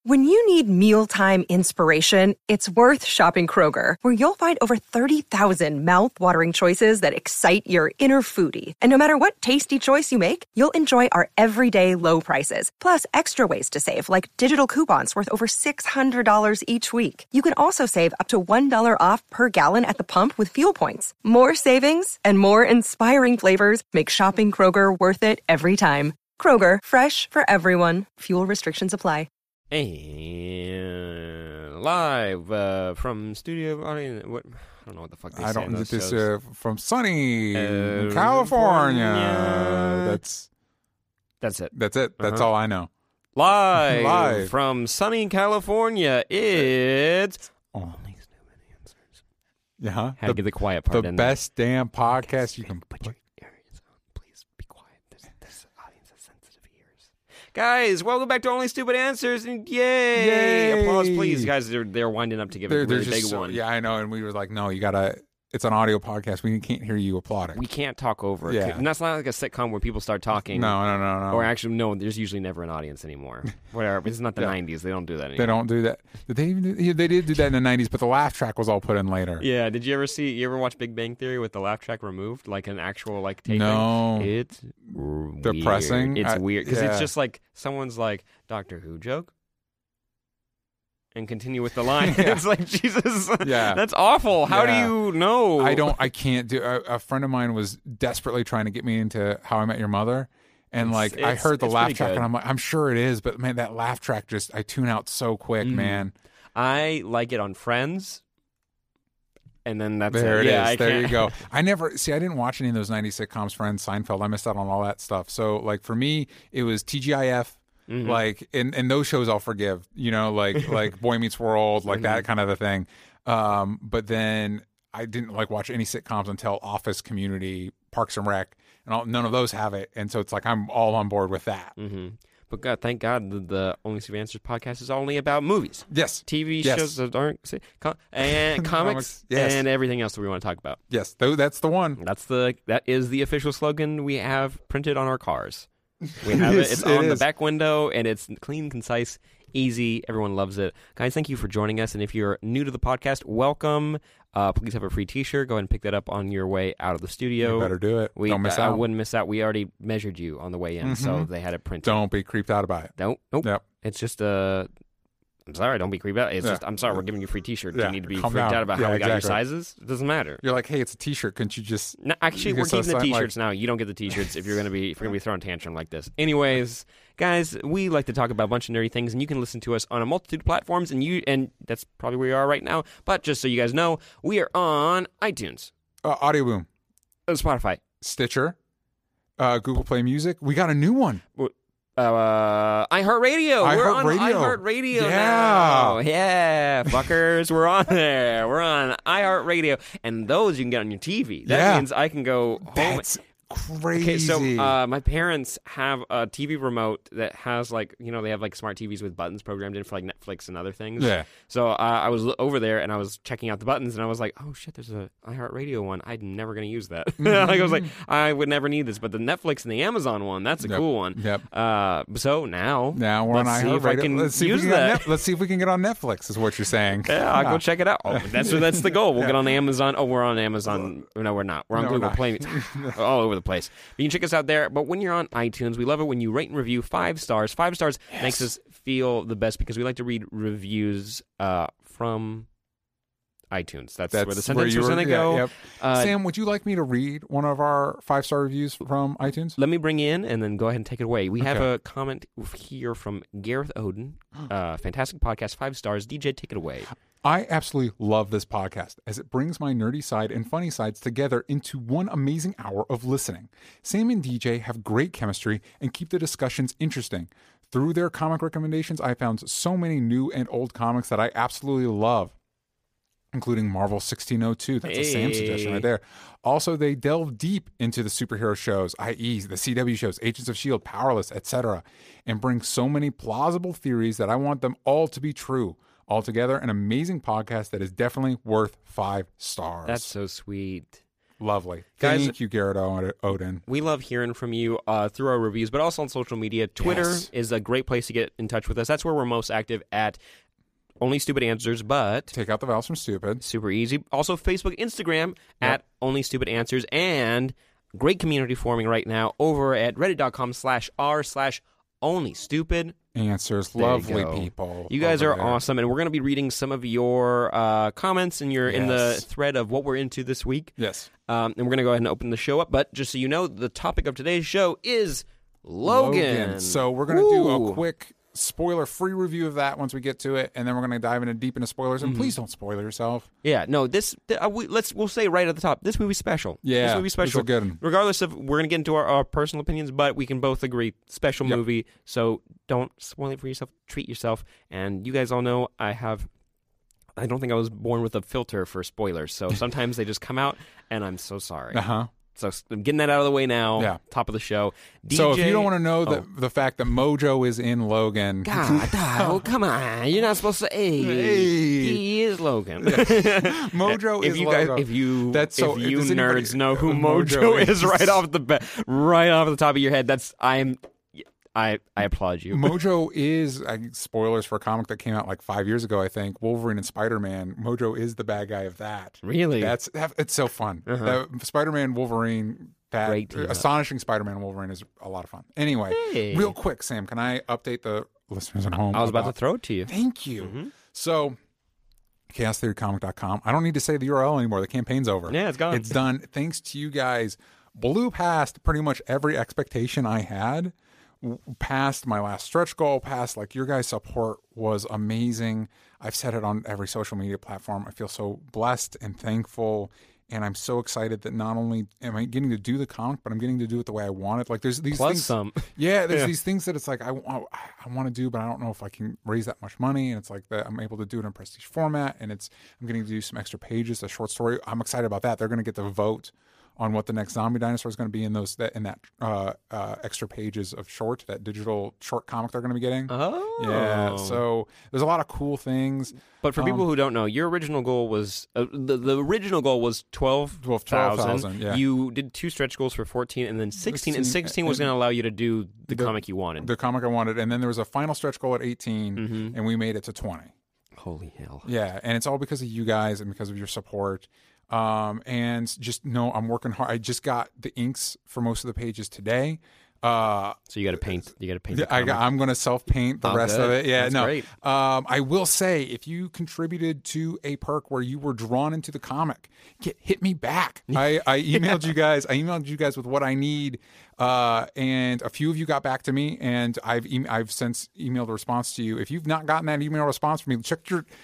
When you need mealtime inspiration, it's worth shopping Kroger, where you'll find over 30,000 mouth-watering choices that excite your inner foodie. And no matter what tasty choice you make, you'll enjoy our everyday low prices, plus extra ways to save, like digital coupons worth over $600 each week. You can also save up to $1 off per gallon at the pump with fuel points. More savings and more inspiring flavors make shopping Kroger worth it every time. Kroger, fresh for everyone. Fuel restrictions apply. And live from studio audience. What? I don't know what the fuck they say. I don't in get those this shows. from sunny California. That's it. That's it. That's all I know. Live from sunny California. It's Only Stupid Answers. Yeah, Had to get the quiet part the in best damn podcast you can put your ears on. Please be quiet. This audience has sensitive ears. Guys, welcome back to Only Stupid Answers, and yay! Applause, please, guys. They're winding up to give a really big one. Yeah, I know. And we were like, no, you gotta. It's an audio podcast. We can't hear you applauding. We can't talk over it. Yeah. And that's not like a sitcom where people start talking. No. Or actually, no, there's usually never an audience anymore. Whatever. It's not the 90s. They don't do that anymore. They don't do that. Did they even do, they did do that in the 90s, but the laugh track was all put in later. Yeah. Did you ever watch Big Bang Theory with the laugh track removed? Like an actual, like, taping? No. It's Depressing. Weird. It's weird. Because yeah. it's just like someone's like, Doctor Who joke? And continue with the line. Yeah. It's like, Jesus, Yeah. that's awful. How Yeah. do you know? I can't do. A friend of mine was desperately trying to get me into How I Met Your Mother, and I heard the it's laugh pretty track, good. and I'm like, I'm sure it is, but man, that laugh track I tune out so quick, man. I like it on Friends. And then that's There it yeah, is. I There can't. you go. I didn't watch any of those 90s sitcoms, Friends, Seinfeld. I missed out on all that stuff. So, like, for me, it was TGIF. Mm-hmm. Like, and those shows I'll forgive, like Boy Meets World, like that kind of a thing. But then I didn't watch any sitcoms until Office, Community, Parks and Rec, and none of those have it. And so it's like I'm all on board with that. Mm-hmm. But God, thank God the Only Stupid Answers podcast is only about movies. Yes. TV Yes. shows that aren't and comics Yes. and everything else that we want to talk about. Yes, that's the one. That is the official slogan we have printed on our cars. We have it. It's on the back window, and it's clean, concise, easy. Everyone loves it. Guys, thank you for joining us. And if you're new to the podcast, welcome. Please have a free T-shirt. Go ahead and pick that up on your way out of the studio. You better do it. Don't miss out. I wouldn't miss out. We already measured you on the way in, so they had it printed. Don't be creeped out about it. Nope. Yep. It's just I'm sorry, don't be creeped out. It's just, I'm sorry, we're giving you a free T-shirt. Do Yeah, you need to be calm freaked down. out about Yeah, how we got your exactly. sizes? It doesn't matter. You're like, hey, it's a T-shirt. Couldn't you just? No, actually, you we're can sell keeping the something T-shirts now. You don't get the T-shirts if you're gonna be throwing a tantrum like this. Anyways, guys, we like to talk about a bunch of nerdy things, and you can listen to us on a multitude of platforms, and that's probably where you are right now. But just so you guys know, we are on iTunes, Audio Boom, Spotify, Stitcher, Google Play Music. We got a new one. iHeartRadio. We're on iHeartRadio. iHeartRadio Yeah. now. Yeah, fuckers. We're on there. We're on iHeartRadio. And those you can get on your TV. That means I can go home. That's crazy. Okay, so my parents have a TV remote that has they have like smart TVs with buttons programmed in for like Netflix and other things. Yeah. So I was over there and I was checking out the buttons and I was like, oh shit, there's a iHeartRadio one. I'm never gonna use that. I was like, I would never need this, but the Netflix and the Amazon one, that's a cool one. Yep. So now we're on let's see if I iHeartRadio. can Let's see if use we can that. let's see if we can get on Netflix. Is what you're saying? Yeah, I'll go check it out. Oh, that's the goal. We'll get on Amazon. Oh, we're on Amazon. No, we're not. We're on No, we're Google not. Play. All over the place. But you can check us out there. But when you're on iTunes, we love it when you rate and review 5 stars. 5 stars makes us feel the best because we like to read reviews from iTunes. That's where the sentence was going to go. Yep. Sam, would you like me to read one of our 5-star reviews from iTunes? Let me bring you in and then go ahead and take it away. We have Okay. a comment here from Gareth Oden. Fantastic podcast, 5 stars. DJ, take it away. I absolutely love this podcast as it brings my nerdy side and funny sides together into one amazing hour of listening. Sam and DJ have great chemistry and keep the discussions interesting. Through their comic recommendations, I found so many new and old comics that I absolutely love, including Marvel 1602. That's a Sam suggestion right there. Also, they delve deep into the superhero shows, i.e. the CW shows, Agents of S.H.I.E.L.D., Powerless, etc., and bring so many plausible theories that I want them all to be true. Altogether, an amazing podcast that is definitely worth 5 stars. That's so sweet. Lovely. Guys, Thank you, Garrett Odin. We love hearing from you through our reviews, but also on social media. Twitter is a great place to get in touch with us. That's where we're most active at Only Stupid Answers, but Take out the vowels from stupid. super easy. Also, Facebook, Instagram at Only Stupid Answers, and great community forming right now over at reddit.com/r/onlystupid. Answers. There Lovely you go. people. You guys over are there. awesome, and we're going to be reading some of your comments in the thread of what we're into this week. Yes. And we're going to go ahead and open the show up. But just so you know, the topic of today's show is Logan. So we're going to do a quick spoiler-free review of that once we get to it, and then we're going to dive deep into spoilers. And please don't spoil yourself. Yeah, no, we'll say right at the top, this movie's special. Yeah, this movie's special. it's a good one. Regardless of, we're going to get into our personal opinions, but we can both agree, special movie. So don't spoil it for yourself. Treat yourself. And you guys all know I don't think I was born with a filter for spoilers. So sometimes they just come out, and I'm so sorry. Uh-huh. So I'm getting that out of the way now. Yeah. Top of the show. DJ, So if you don't want to know the fact that Mojo is in Logan. God, oh, come on. You're not supposed to. Hey. He is Logan. Mojo if is you Logan. Guys, if you That's so, if you does nerds anybody- know who Mojo is right off the top of your head, I applaud you. Mojo is, spoilers for a comic that came out like 5 years ago, I think, Wolverine and Spider-Man. Mojo is the bad guy of that. Really? It's so fun. Spider-Man, Wolverine, Great team up. Astonishing Spider-Man, Wolverine is a lot of fun. Anyway, Hey. real quick, Sam, can I update the listeners at home? I was about to throw it to you. Thank you. So, ChaosTheoryComic.com. I don't need to say the URL anymore. The campaign's over. Yeah, it's gone. It's done. Thanks to you guys. Blew past pretty much every expectation I had. Past my last stretch goal, past like your guys' support was amazing. I've said it on every social media platform. I feel so blessed and thankful, and I'm so excited that not only am I getting to do the comic, but I'm getting to do it the way I want it. Like there's these Plus things, some. yeah, there's these things that it's like I want to do, but I don't know if I can raise that much money. And it's like that I'm able to do it in prestige format, and I'm getting to do some extra pages, a short story. I'm excited about that. They're going to get the vote on what the next zombie dinosaur is going to be in that extra pages of short, that digital short comic they're going to be getting. Oh. Yeah. So there's a lot of cool things. But for people who don't know, your original goal was the original goal was 12,000. Yeah. You did 2 stretch goals for 14, and then 16. And 16 was going to allow you to do the comic you wanted. The comic I wanted, and then there was a final stretch goal at 18, and we made it to 20. Holy hell. Yeah, and it's all because of you guys and because of your support. And just know I'm working hard. I just got the inks for most of the pages today. So you got to paint. You got to paint. I'm going to self paint the rest of it. Yeah, That's great. I will say, if you contributed to a perk where you wwere drawn into the comic, hit me back. I emailed you guys. I emailed you guys with what I need, and a few of you got back to me, and I've since emailed a response to you. If you've not gotten that email response from me, check your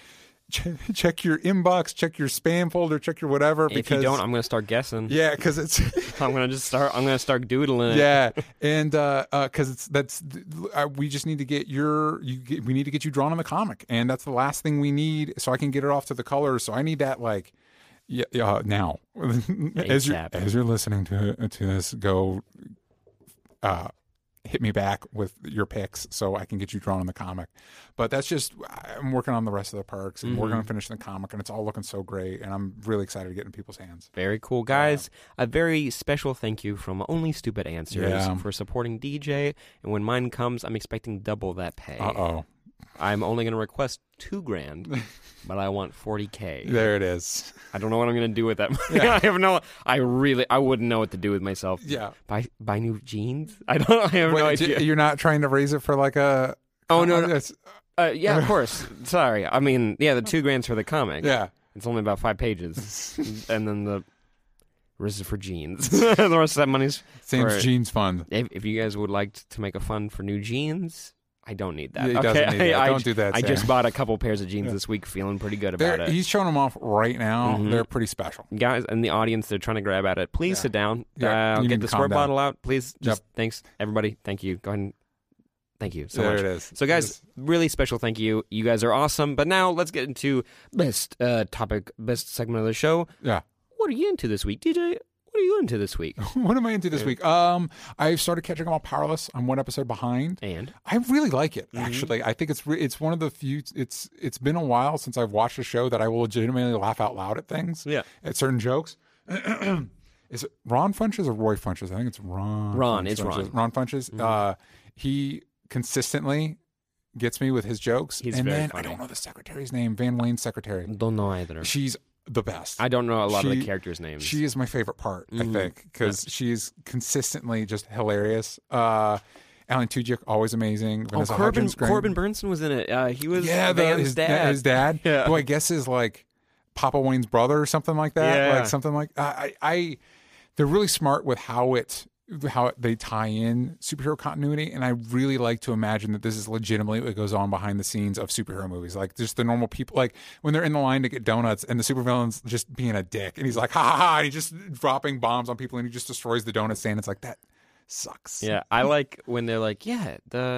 inbox, check your spam folder, check your whatever. Because, if you don't, I'm going to start guessing. Yeah, because it's. I'm going to start doodling it. Yeah, and because we just need to get we need to get you drawn on the comic, and that's the last thing we need, so I can get it off to the colors. So I need that now. as you're listening to this, go. Hit me back with your picks so I can get you drawn on the comic. But I'm working on the rest of the perks, and we're going to finish the comic, and it's all looking so great, and I'm really excited to get in people's hands. Very cool. Guys, a very special thank you from Only Stupid Answers for supporting DJ, and when mine comes, I'm expecting double that pay. Uh-oh. I'm only going to request $2,000, but I want $40K. There it is. I don't know what I'm going to do with that money. Yeah. I wouldn't know what to do with myself. Yeah. Buy new jeans? I have no idea. You're not trying to raise it for like a... Oh, no. Yeah, of course. Sorry. I mean, the $2,000 for the comic. Yeah. It's only about 5 pages. And then the rest is for jeans. The rest of that money's Sam's Jeans Fund. If you guys would like to make a fund for new jeans... I don't need that. He doesn't need that. Don't do that, I Sam. just bought a couple pairs of jeans this week, feeling pretty good about it. He's showing them off right now. They're pretty special. Guys in the audience, they're trying to grab at it. Please sit down. Yeah, get the squirt bottle out. Please. Yep. Thanks, everybody. Thank you. Go ahead and thank you so there much. It is. So, guys, really special thank you. You guys are awesome. But now let's get into best segment of the show. Yeah. What are you into this week, DJ? What are you into this week? What am I into this week? I've started catching up on Powerless. I'm one episode behind, and I really like it. Actually, I think it's one of the few. It's been a while since I've watched a show that I will legitimately laugh out loud at things. Yeah, at certain jokes. Is it Ron Funches or Roy Funches? I think it's Ron. Ron, Funches. it's Ron. Ron Funches. Mhm. He consistently gets me with his jokes. He's and very then funny. I don't know the secretary's name. Van Wayne's secretary. Don't know either. She's the best. I don't know a lot of the characters' names. She is my favorite part, I Mhm. think, because she's consistently just hilarious. Alan Tudyk, always amazing. Vanessa Hudgens, great. Corbin Burnson was in it. He was Yeah, Van's dad. his dad, Yeah. who I guess is like Papa Wayne's brother or something like that. Yeah. Like something like they're really smart with how they tie in superhero continuity, and I really like to imagine that this is legitimately what goes on behind the scenes of superhero movies. Like just the normal people, like when they're in the line to get donuts, and the supervillain's just being a dick, and he's like, ha ha ha, and he's just dropping bombs on people, and he just destroys the donut stand. It's like that sucks. Yeah, I like when they're like, yeah,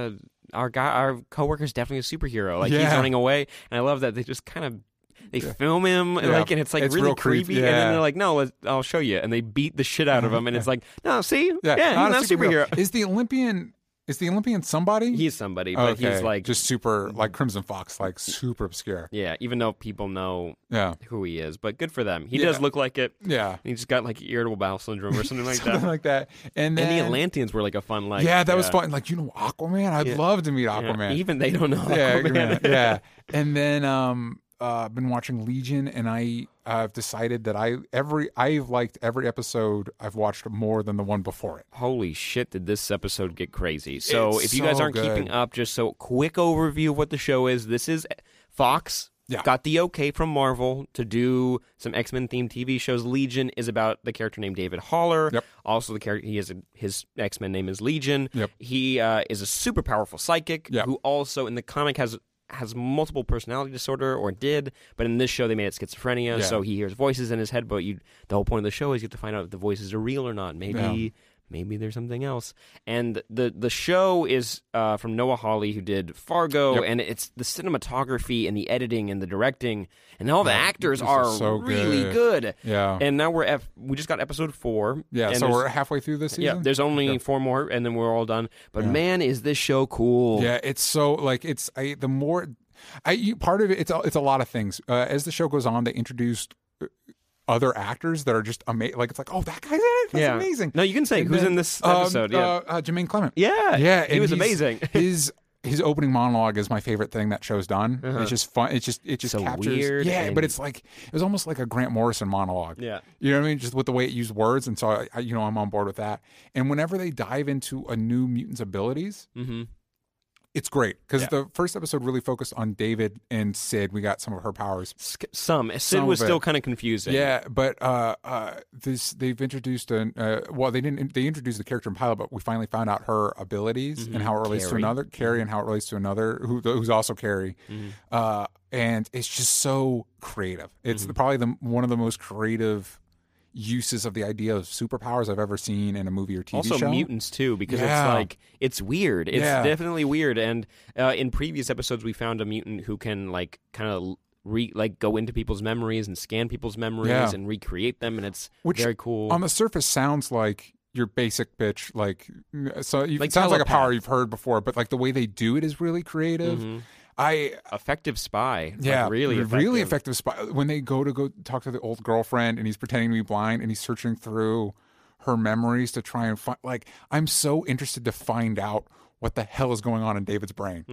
our coworker's definitely a superhero. Like he's Yeah. running away, and I love that they just kind of film him, Yeah. like, and it's like It's really real creepy, creepy. And then yeah. they're like, no, I'll show you, and they beat the shit out of him, and it's like, no, see, yeah, he's not a superhero. Is the Olympian somebody? He's somebody, but Okay. he's like just super, like Crimson Fox, like super obscure. yeah, even though people know Yeah, who he is, but good for them. He Yeah. does look like it. yeah, He just got like irritable bowel syndrome or something like something that. like that. And then And the Atlanteans were like a fun, like yeah, that was fun. Like Aquaman. I'd Yeah. love to meet Yeah, Aquaman. even they don't know. Yeah, Aquaman. yeah. And then I've been watching Legion, and I've decided that I've liked every episode I've watched more than the one before it. Holy shit, did this episode get crazy. So It's if you guys so aren't good. keeping up, just so quick overview of what the show is. This is Fox. Yeah. Got the okay from Marvel to do some X-Men themed TV shows. Legion is about the character named David Haller. Yep. Also, the character his X-Men name is Legion. Yep. He is a super powerful psychic Yep. who also in the comic has multiple personality disorder, or did, but in this show they made it schizophrenia. Yeah. So he hears voices in his head, but the whole point of the show is you have to find out if the voices are real or not. Maybe there's something else. And the show is from Noah Hawley, who did Fargo, Yep. and it's the cinematography and the editing and the directing, and all the actors this are is so really good. good. Yeah, And now we just got episode 4. yeah. and So there's- we're halfway through this season. yeah, there's only Yeah. 4 more, and then we're all done. But Yeah. man, is this show cool. Yeah, it's so like part of it. It's a lot of things. As the show goes on, they introduced other actors that are just amazing. Like it's like, oh, that guy's in it. That's Yeah. amazing. No, you can say And who's then, in this episode. Jermaine Clement. Yeah, Yeah, he and was he's- amazing. His opening monologue is my favorite thing that show's done. Uh-huh. It's just fun. It just So captures. weird Yeah, and- but it's like it was almost like a Grant Morrison monologue. Yeah. You know what I mean? Just with the way it used words, and so I'm on board with that. And whenever they dive into a new mutant's abilities, Mm-hmm. it's great because Yeah. the first episode really focused on David and Sid. We got some of her powers. Sid Some was of still it. kind of confusing. Yeah, but they've introduced they introduced the character in pilot, but we finally found out her abilities and how it relates Carrie. to another Carrie and how it relates to another who's also Carrie. And it's just so creative. It's probably one of the most creative uses of the idea of superpowers I've ever seen in a movie or TV Also show. mutants too, because Yeah. it's like it's weird. It's Yeah. definitely weird. And in previous episodes, we found a mutant who can like kind of go into people's memories and scan people's memories Yeah. and recreate them, and it's Which, very cool. On the surface, sounds like your basic bitch. Like Like it sounds like a power telepath. you've heard before, but like the way they do it is really creative. Mhm. Effective spy. Yeah, like, really effective spy. When they go talk to the old girlfriend and he's pretending to be blind and he's searching through her memories to try and find. Like, I'm so interested to find out what the hell is going on in David's brain.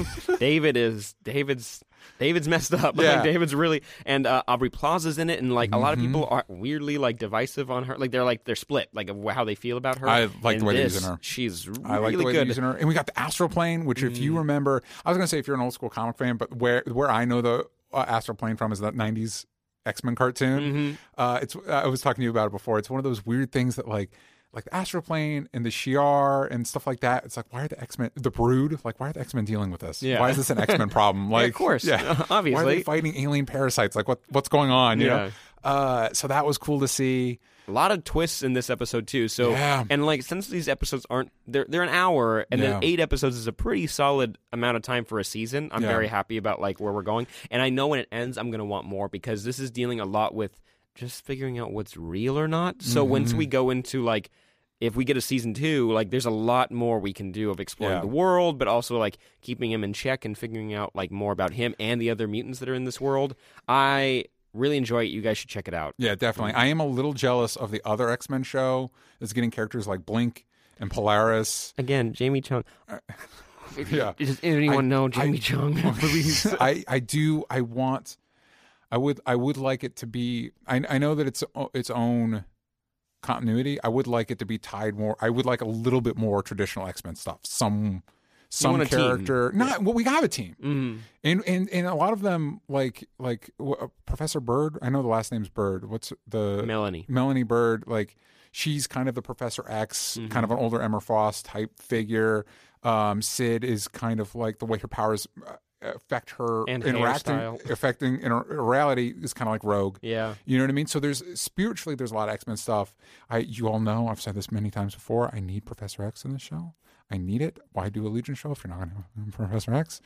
David's messed up. Yeah. Like, David's really, and Aubrey Plaza's in it, and like a lot of Mm-hmm. people are weirdly like divisive on her. Like they're split, like of how they feel about her. I like In the way they're this, using her. She's really I like the way they're good. using her. And we got the Astroplane, which if you remember, I was going to say if you're an old school comic fan, but where I know the Astroplane from is that 90s X-Men cartoon. I was talking to you about it before. It's one of those weird things that like the Astroplane and the Shi'ar and stuff like that. It's like, why are the X-Men, the Brood, like why are the X-Men dealing with this? Yeah. Why is this an X-Men problem? Like, of course. yeah, Obviously. Why are they fighting alien parasites? Like what's going on? You Yeah. know? So that was cool to see. A lot of twists in this episode too. So Yeah. and like since these episodes aren't they're an hour and Yeah. then 8 episodes is a pretty solid amount of time for a season. I'm Yeah. very happy about like where we're going. And I know when it ends I'm going to want more because this is dealing a lot with just figuring out what's real or not. So once we go into like if we get a season 2, like there's a lot more we can do of exploring Yeah. the world, but also like keeping him in check and figuring out like more about him and the other mutants that are in this world. I Really enjoy it. You guys should check it out. Yeah, definitely. I am a little jealous of the other X-Men show that's getting characters like Blink and Polaris. Again, Jamie Chung. Yeah. Does anyone know Jamie Chung? Please. I do. I would like it to be. I know that it's its own continuity. I would like it to be tied more. I would like a little bit more traditional X-Men stuff. Some character. Not well. We have a team, and a lot of them like Professor Bird. I know the last name's Bird. What's the Melanie Bird? Like she's kind of the Professor X, kind of an older Emma Frost type figure. Sid is kind of like the way her powers affect her and affecting in her reality is kind of like Rogue. Yeah, you know what I mean. So there's a lot of X-Men stuff. You all know I've said this many times before. I need Professor X in this show. I need it. Why do a Legion show if you're not going to have Professor X?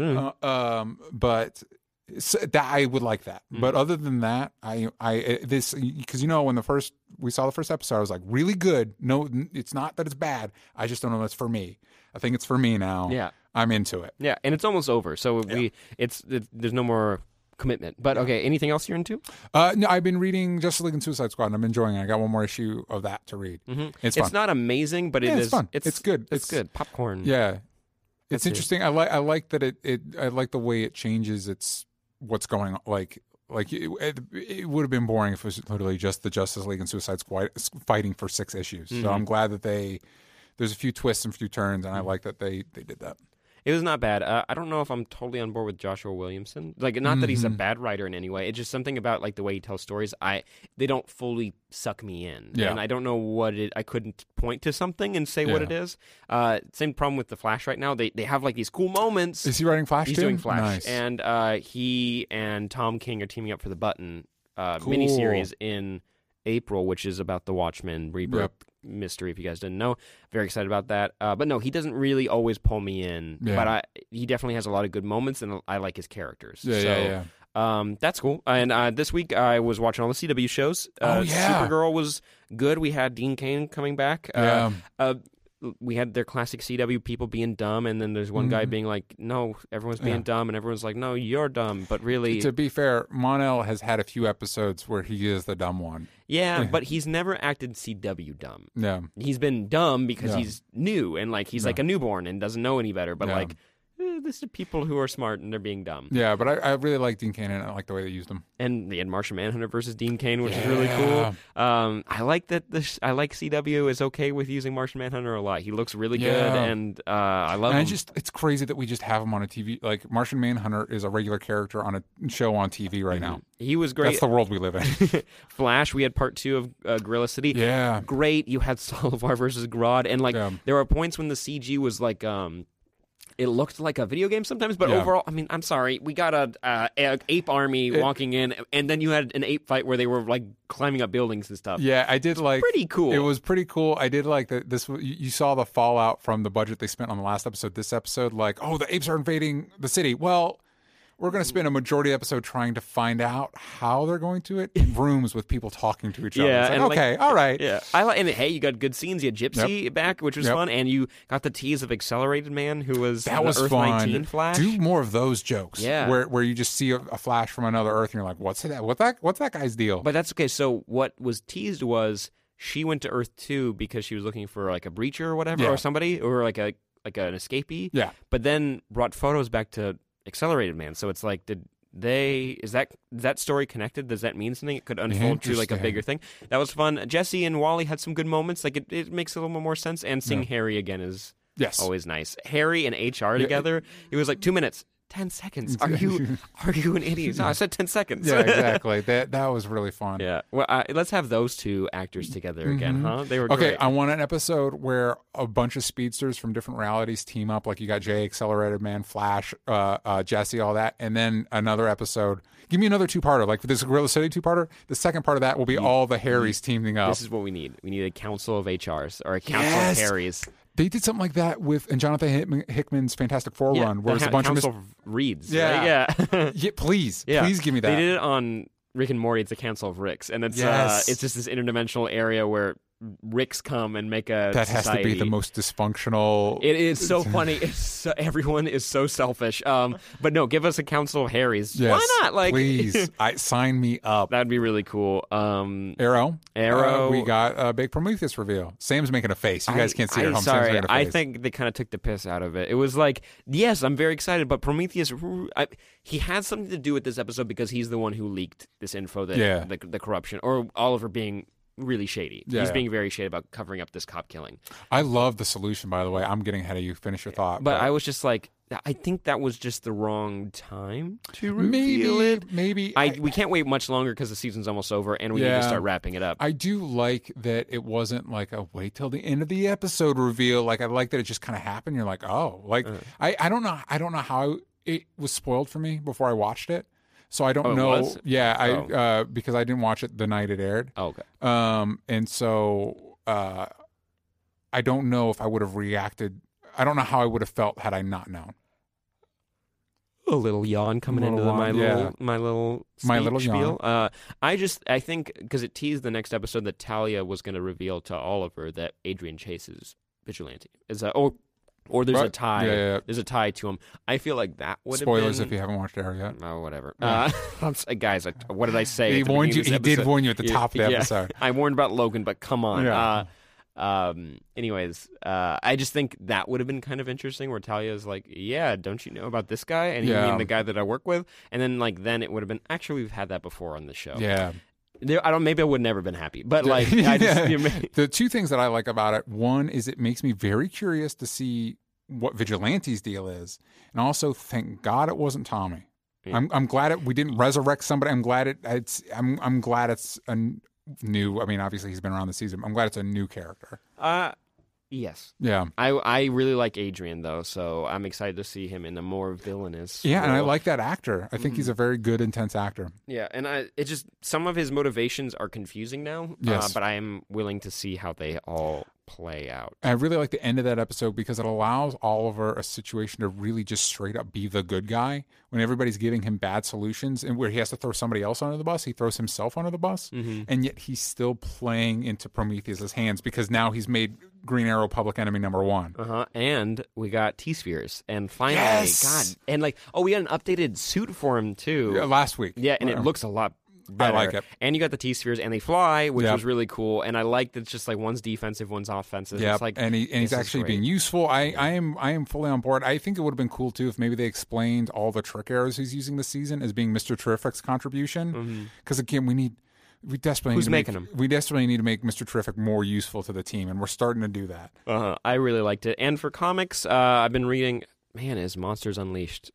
But that I would like that. But other than that, this because when we saw the first episode, I was like really good. No, it's not that it's bad. I just don't know that's for me. I think it's for me now. Yeah, I'm into it. Yeah, and it's almost over, so there's no more commitment. But okay, anything else you're into? No, I've been reading Justice League and Suicide Squad, and I'm enjoying it. I got one more issue of that to read. It's fun. It's not amazing, but it's fun. It's good. It's good. Popcorn. Yeah, it's interesting. I like that I like the way it changes. What's going on. Like it would have been boring if it was literally just the Justice League and Suicide Squad fighting for 6 issues. So I'm glad that there's a few twists and a few turns, and I like that they did that. It was not bad. I don't know if I'm totally on board with Joshua Williamson. Like, not that he's a bad writer in any way. It's just something about like the way he tells stories. They don't fully suck me in, and I don't know what it. I couldn't point to something and say what it is. Same problem with the Flash right now. They have like these cool moments. Is he writing Flash? He's doing Flash, nice. And he and Tom King are teaming up for the Button miniseries in April, which is about the Watchmen rebirth mystery, if you guys didn't know. Very excited about that. But no, he doesn't really always pull me in, but he definitely has a lot of good moments, and I like his characters. That's cool. And this week I was watching all the CW shows. Supergirl was good. We had Dean Cain coming back. We had their classic CW people being dumb, and then there's one guy being like, no, everyone's being dumb, and everyone's like, no, you're dumb, but really... To be fair, Mon-El has had a few episodes where he is the dumb one. Yeah, but he's never acted CW dumb. Yeah. He's been dumb because he's new, and like he's like a newborn and doesn't know any better, but like... This is people who are smart and they're being dumb. Yeah, but I really like Dean Cain, and I like the way they used him. And they had Martian Manhunter versus Dean Cain, which is really cool. I like that. I like CW is okay with using Martian Manhunter a lot. He looks really good, and I love him. It's crazy that we just have him on a TV. Like Martian Manhunter is a regular character on a show on TV right now. He was great. That's the world we live in. Flash, we had part 2 of Gorilla City. Yeah, great. You had Solivar versus Grodd, and like there were points when the CG was like. It looked like a video game sometimes, but overall, I mean, I'm sorry. We got a ape army walking in, and then you had an ape fight where they were like climbing up buildings and stuff. Yeah, I did like. Pretty cool. It was pretty cool. I did like that. You saw the fallout from the budget they spent on the last episode. This episode, like, oh, the apes are invading the city. Well, we're going to spend a majority episode trying to find out how they're going to it in rooms with people talking to each other. Yeah, it's like, okay, all right. Yeah, and hey, you got good scenes. You had Gypsy back, which was fun, and you got the tease of Accelerated Man, who was Earth fun. 19 Flash. Do more of those jokes. Yeah, where you just see a Flash from another Earth, and you're like, what's that? What's that guy's deal? But that's okay. So what was teased was she went to Earth 2 because she was looking for like a breacher or whatever, or somebody, or like an escapee. Yeah, but then brought photos back to Accelerated Man. So it's like, is that story connected? Does that mean something? It could unfold to like a bigger thing. That was fun. Jesse and Wally had some good moments. Like it makes a little more sense. And seeing Harry again is always nice. Harry and HR together. It was like 2 minutes. 10 seconds. Are you an idiot? No, I said 10 seconds. Yeah, exactly. That was really fun. Yeah. Well, let's have those 2 actors together again, huh? They were okay. Great. I want an episode where a bunch of speedsters from different realities team up. Like you got Jay, Accelerated Man, Flash, Jesse, all that, and then another episode. Give me another 2-parter, like this Gorilla City 2-parter. The second part of that will be all the Harrys teaming up. This is what we need. We need a council of HRs or a council of Harrys. They did something like that with Jonathan Hickman's Fantastic Four run, where it's a bunch of Reeds. Yeah, right? Yeah. Please give me that. They did it on Rick and Morty. It's a Council of Ricks, and it's just this interdimensional area where Ricks come and make a That society. has to be the most dysfunctional. It is so funny. Everyone is so selfish. But no, give us a Council of Harrys. Yes, why not? Like, please, sign me up. That'd be really cool. Arrow. We got a big Prometheus reveal. Sam's making a face. You guys can't see it at home. Sorry, Sam's making a face. I think they kind of took the piss out of it. It was like, yes, I'm very excited, but Prometheus, he had something to do with this episode because he's the one who leaked this info that the corruption, or Oliver being really shady. He's being very shady about covering up this cop killing. I love the solution, by the way. I'm getting ahead of you. Finish your thought. But I was just like, I think that was just the wrong time to reveal it. Maybe. We can't wait much longer because the season's almost over and we need to start wrapping it up. I do like that it wasn't like a wait till the end of the episode reveal. Like, I like that it just kind of happened. You're like, oh. Like, I don't know. I don't know how it was spoiled for me before I watched it. So I don't know. Was? Yeah, because I didn't watch it the night it aired. Oh, okay. And so I don't know if I would have reacted. I don't know how I would have felt had I not known. A little yawn coming into my little spiel. Yawn. I think because it teased the next episode that Talia was going to reveal to Oliver that Adrian Chase is vigilante. Or there's a tie. Yeah. There's a tie to him. I feel like that would Spoilers have been... if you haven't watched Arrow yet. Oh, whatever. Guys, what did I say? He warned you. He did warn you at the top of the episode. I warned about Logan, but come on. Yeah. Anyways, I just think that would have been kind of interesting where Talia's like, yeah, don't you know about this guy? And you mean the guy that I work with? And then then it would have been, actually, we've had that before on the show. Yeah. Maybe I would never been happy, but like, the two things that I like about it, one is it makes me very curious to see what Vigilante's deal is, and also thank God it wasn't Tommy. Yeah. I'm glad we didn't resurrect somebody. I'm glad I'm glad it's a new. I mean, obviously he's been around the season. I'm glad it's a new character. Yes. Yeah. I really like Adrian though, so I'm excited to see him in a more villainous role. And I like that actor. I think he's a very good, intense actor. Yeah, and it just some of his motivations are confusing now. Yes. But I am willing to see how they all play out. I really like the end of that episode because it allows Oliver a situation to really just straight up be the good guy when everybody's giving him bad solutions, and where he has to throw somebody else under the bus, he throws himself under the bus, and yet he's still playing into Prometheus's hands because now he's made Green Arrow public enemy number one. And we got T-Spheres, and finally, God, and we got an updated suit for him too. Yeah, last week. Yeah, and it looks a lot better. I like it. And you got the T-Spheres, and they fly, which was really cool. And I like that it's just like one's defensive, one's offensive. Yeah, like, and he's actually being useful. I am fully on board. I think it would have been cool too if maybe they explained all the trick arrows he's using this season as being Mr. Terrific's contribution. Because again, we desperately need to make Mr. Terrific more useful to the team, and we're starting to do that. I really liked it. And for comics, I've been reading. Man, is Monsters Unleashed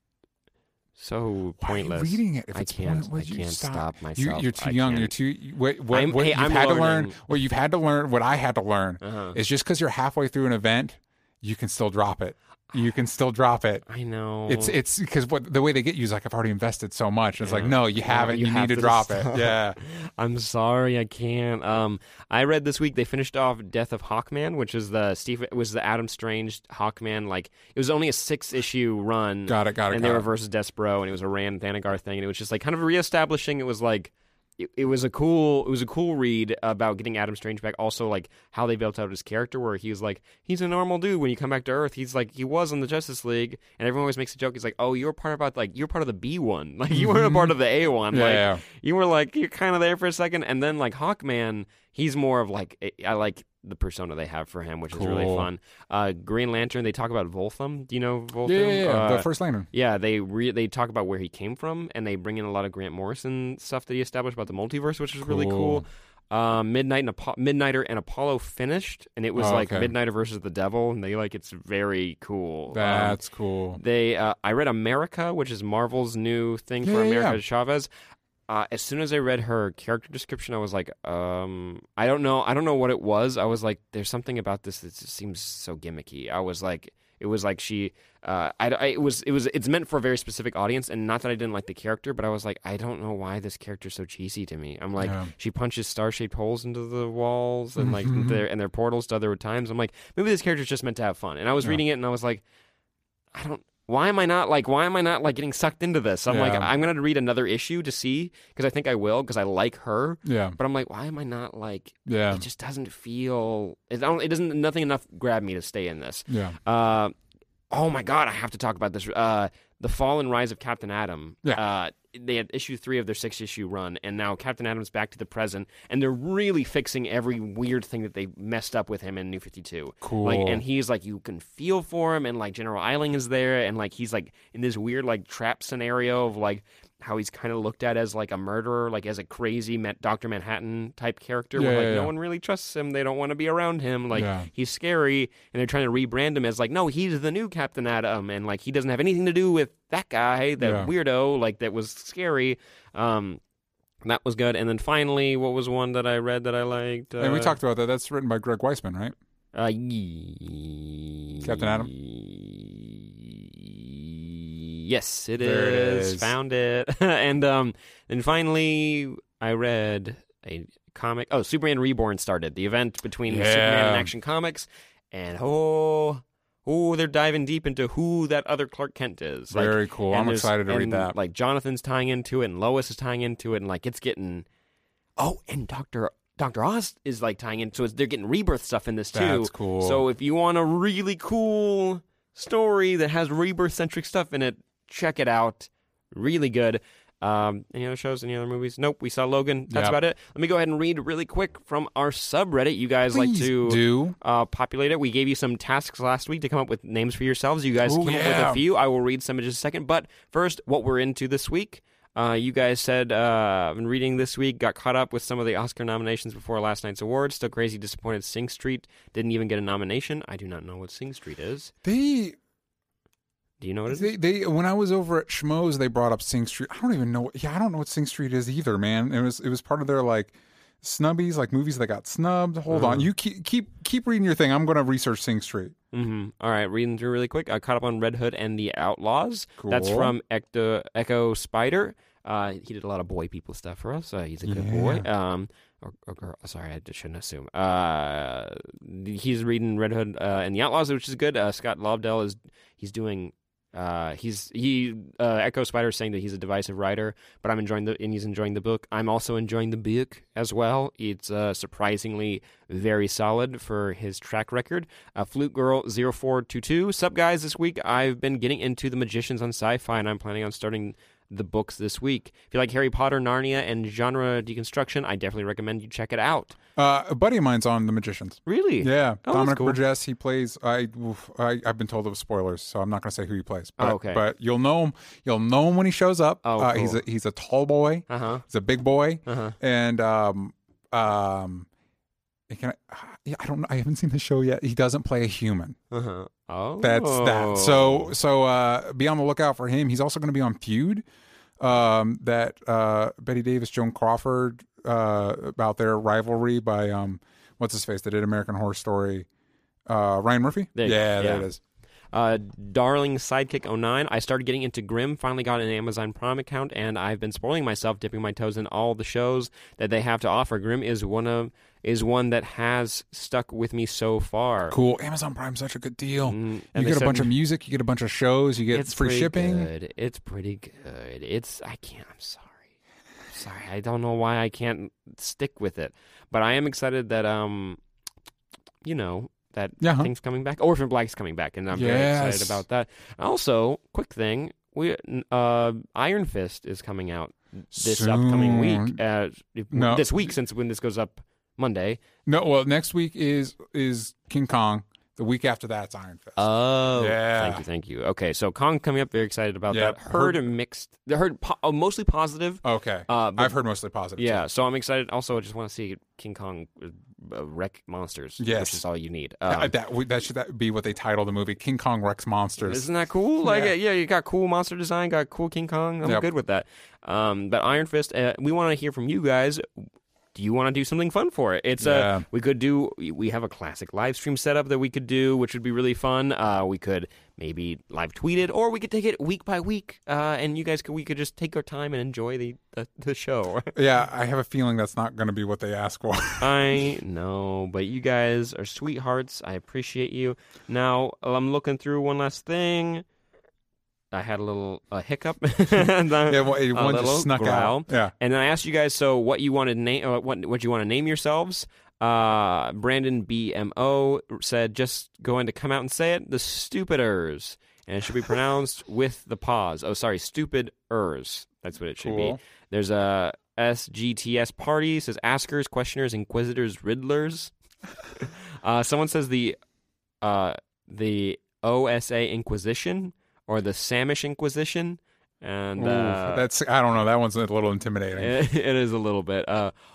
so pointless? Why are you reading it? If I can't stop myself. You're too young. You're too. What you've had to learn. What I had to learn is just because you're halfway through an event, you can still drop it. You can still drop it. I know. It's because the way they get you is like, I've already invested so much. It's like, no, you haven't. You need to drop it. Yeah. I'm sorry, I can't. I read this week they finished off Death of Hawkman, which is the Adam Strange Hawkman. Like, it was only a 6-issue run. Got it. And they were versus Despero, and it was a Rand Thanagar thing, and it was just like kind of reestablishing. It was like. It was a cool read about getting Adam Strange back. Also, like how they built out his character, where he was like, he's a normal dude. When you come back to Earth, he's like he was in the Justice League, and everyone always makes a joke. He's like, oh, you're part of the B one, like you weren't a part of the A one. You were like you're kind of there for a second, and then like Hawkman, he's more of like I like the persona they have for him, which is really fun. Green Lantern, they talk about Voltham. Do you know Voltham? Yeah, the First Lantern. Yeah, they talk about where he came from, and they bring in a lot of Grant Morrison stuff that he established about the multiverse, which is really cool. Midnighter and Apollo finished, and it was Midnighter versus the Devil, and they it's very cool. That's cool. I read America, which is Marvel's new thing for America Chavez. As soon as I read her character description, I was like, I don't know what it was. I was like, there's something about this that just seems so gimmicky. I was like, it was like she, it's meant for a very specific audience, and not that I didn't like the character, but I was like, I don't know why this character's so cheesy to me. I'm like, she punches star-shaped holes into the walls and like their portals to other times. I'm like, maybe this character's just meant to have fun. And I was reading it, and I was like, why am I not like getting sucked into this? I'm like, I'm going to read another issue to see, because I think I will, because I like her. Yeah. But I'm like, why am I not like, Yeah. it just doesn't feel, nothing enough grabbed me to stay in this. Yeah. Oh my God, I have to talk about this. The Fall and Rise of Captain Atom. Yeah. They had issue 3 of their 6-issue run, and now Captain Atom's back to the present, and they're really fixing every weird thing that they messed up with him in New 52. Cool. Like, and he's like, you can feel for him, and like General Eiling is there, and like he's like in this weird like trap scenario of like how he's kind of looked at as like a murderer, like as a crazy Dr. Manhattan type character, where like no one really trusts him, they don't want to be around him, like he's scary, and they're trying to rebrand him as like, no, he's the new Captain Atom, and like he doesn't have anything to do with that guy, that weirdo, like that was scary. That was good. And then finally, what was one that I read that I liked? And we talked about that. That's written by Greg Weisman, right? Captain Atom? Yes, it There it is. is. Found it. And finally, I read a comic. Oh, Superman Reborn started. The event between Superman and Action Comics. And they're diving deep into who that other Clark Kent is. Very cool. I'm excited to read that. Like, Jonathan's tying into it, and Lois is tying into it, and like it's getting... Oh, and Dr. Oz is like tying into it. They're getting Rebirth stuff in this too. That's cool. So if you want a really cool story that has Rebirth-centric stuff in it, check it out. Really good. Any other shows? Any other movies? Nope. We saw Logan. That's about it. Let me go ahead and read really quick from our subreddit. You guys like to populate it. We gave you some tasks last week to come up with names for yourselves. You guys came up with a few. I will read some in just a second. But first, what we're into this week. You guys said, I've been reading this week, got caught up with some of the Oscar nominations before last night's awards. Still crazy disappointed Sing Street didn't even get a nomination. I do not know what Sing Street is. Do you know what it is? They when I was over at Schmoes, they brought up Sing Street. I don't even know. I don't know what Sing Street is either, man. It was part of their like snubbies, like movies that got snubbed. Hold on, you keep reading your thing. I'm going to research Sing Street. Mm-hmm. All right, reading through really quick. I caught up on Red Hood and the Outlaws. Cool. That's from Echo Spider. He did a lot of boy people stuff for us. He's a good boy. Or girl. Sorry, I just shouldn't assume. He's reading Red Hood and the Outlaws, which is good. Scott Lobdell he's doing. Echo Spider is saying that he's a divisive writer, but he's enjoying the book. I'm also enjoying the book as well. It's surprisingly very solid for his track record. Flute Girl 0422. Sup guys, this week I've been getting into The Magicians on Sci-Fi, and I'm planning on starting the books this week. If you like Harry Potter, Narnia, and genre deconstruction, I definitely recommend you check it out. A buddy of mine's on The Magicians. Really? Yeah. Oh, Dominic cool. Burgess, he plays... I've been told it was spoilers, so I'm not going to say who he plays. But, okay. But you'll know him. You'll know him when he shows up. Oh, cool. He's a tall boy. Uh-huh. He's a big boy. Uh-huh. And I don't know. I haven't seen the show yet. He doesn't play a human. Uh-huh. Oh. That's that. So be on the lookout for him. He's also going to be on Feud. That Betty Davis, Joan Crawford, about their rivalry by what's his face that did American Horror Story, Ryan Murphy. There it is. Darling Sidekick 09. I started getting into Grimm, finally got an Amazon Prime account, and I've been spoiling myself, dipping my toes in all the shows that they have to offer. Grimm is one that has stuck with me so far. Cool. Amazon Prime's such a good deal. And you get a bunch of music, you get a bunch of shows, you get free shipping. It's pretty good. I'm sorry. I don't know why I can't stick with it. But I am excited that thing's coming back. Orphan Black's coming back, and I'm very excited about that. Also, quick thing, Iron Fist is coming out this upcoming week. This week, since when this goes up Monday. No, well, next week is King Kong. The week after that's Iron Fist. Oh, yeah. Thank you. Okay, so Kong coming up. Very excited about that. Heard mixed. Heard mostly positive. Okay, I've heard mostly positive. Yeah, too. So I'm excited. Also, I just want to see King Kong wreck monsters. Yes, which is all you need. That should be what they title the movie: King Kong wrecks monsters. Isn't that cool? Like, you got cool monster design, got cool King Kong. I'm good with that. But Iron Fist. We want to hear from you guys. Do you want to do something fun for it? We have a classic live stream setup that we could do, which would be really fun. We could maybe live tweet it, or we could take it week by week, and we could just take our time and enjoy the show. Yeah, I have a feeling that's not going to be what they ask for. I know, but you guys are sweethearts. I appreciate you. Now, I'm looking through one last thing. I had a little hiccup. One just snuck growl. out. Yeah. And then I asked you guys, so what you want to name? What you want to name yourselves? Brandon BMO said, just going to come out and say it, the Stupiders, and it should be pronounced with the pause. Oh, sorry, Stupiders. That's what it should be. There's a SGTS party, says askers, questioners, inquisitors, riddlers. Someone says the OSA Inquisition or the Samish Inquisition, and that's, I don't know, that one's a little intimidating. It is a little bit.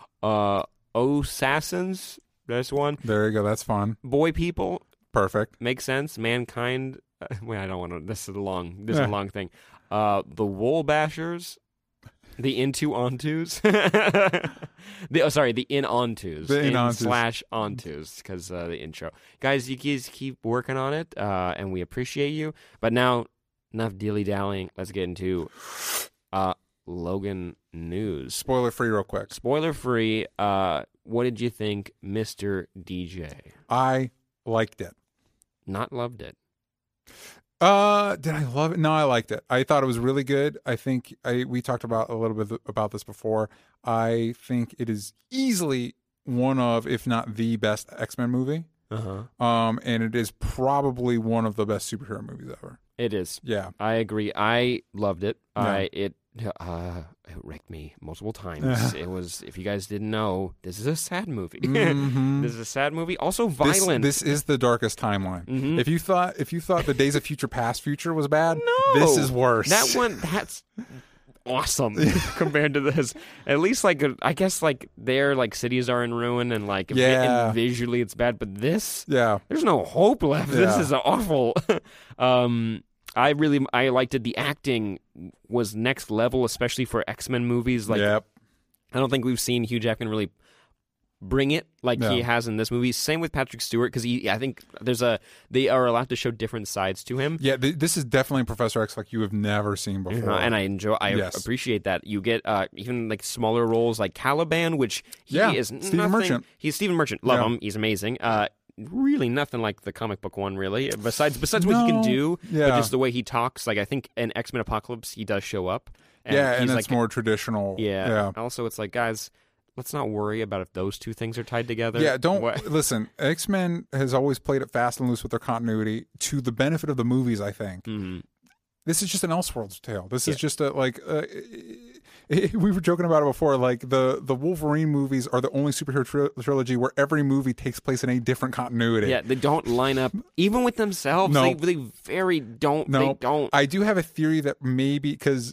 Assassins, there's one. There you go, that's fun. Boy people, perfect. Makes sense. Mankind. Wait, I don't want to. This is a long thing. The Wool Bashers. The into ontos, the in ontos, the in ontos / ontos, because the intro. Guys, you guys keep working on it, and we appreciate you. But now, enough dilly dallying. Let's get into Logan news. Spoiler free, real quick. Spoiler free. What did you think, Mr. DJ? I liked it. Not loved it. Did I love it? No, I liked it. I thought it was really good. I think we talked about a little bit about this before. I think it is easily one of, if not the best X-Men movie. And it is probably one of the best superhero movies ever. It is. Yeah. I agree. I loved it. Yeah. It wrecked me multiple times. It was, if you guys didn't know, this is a sad movie. Mm-hmm. This is a sad movie. Also violent. This is the darkest timeline. Mm-hmm. If you thought the Days of Future Past Future was bad, no, this is worse. That's awesome compared to this. At least, like, I guess, like, their, like, cities are in ruin and, like, and visually it's bad. But this, there's no hope left. This is awful. I liked it. The acting was next level, especially for X-Men movies. Like, I don't think we've seen Hugh Jackman really bring it like he has in this movie. Same with Patrick Stewart, because I think they are allowed to show different sides to him. Yeah, this is definitely Professor X like you have never seen before. And I appreciate that. You get even like smaller roles like Caliban, which he is Stephen Merchant. He's Stephen Merchant. Love him. He's amazing. Really nothing like the comic book one, really. Besides what he can do, but just the way he talks. Like, I think in X-Men Apocalypse he does show up. And and it's like, more traditional. Yeah. Also, it's like, guys, let's not worry about if those two things are tied together. Yeah, listen, X-Men has always played it fast and loose with their continuity to the benefit of the movies, I think. Mm-hmm. This is just an Elseworlds tale. This is just we were joking about it before, like the Wolverine movies are the only superhero trilogy where every movie takes place in a different continuity. Yeah, they don't line up even with themselves. No. They very don't. No. They don't. I do have a theory that maybe because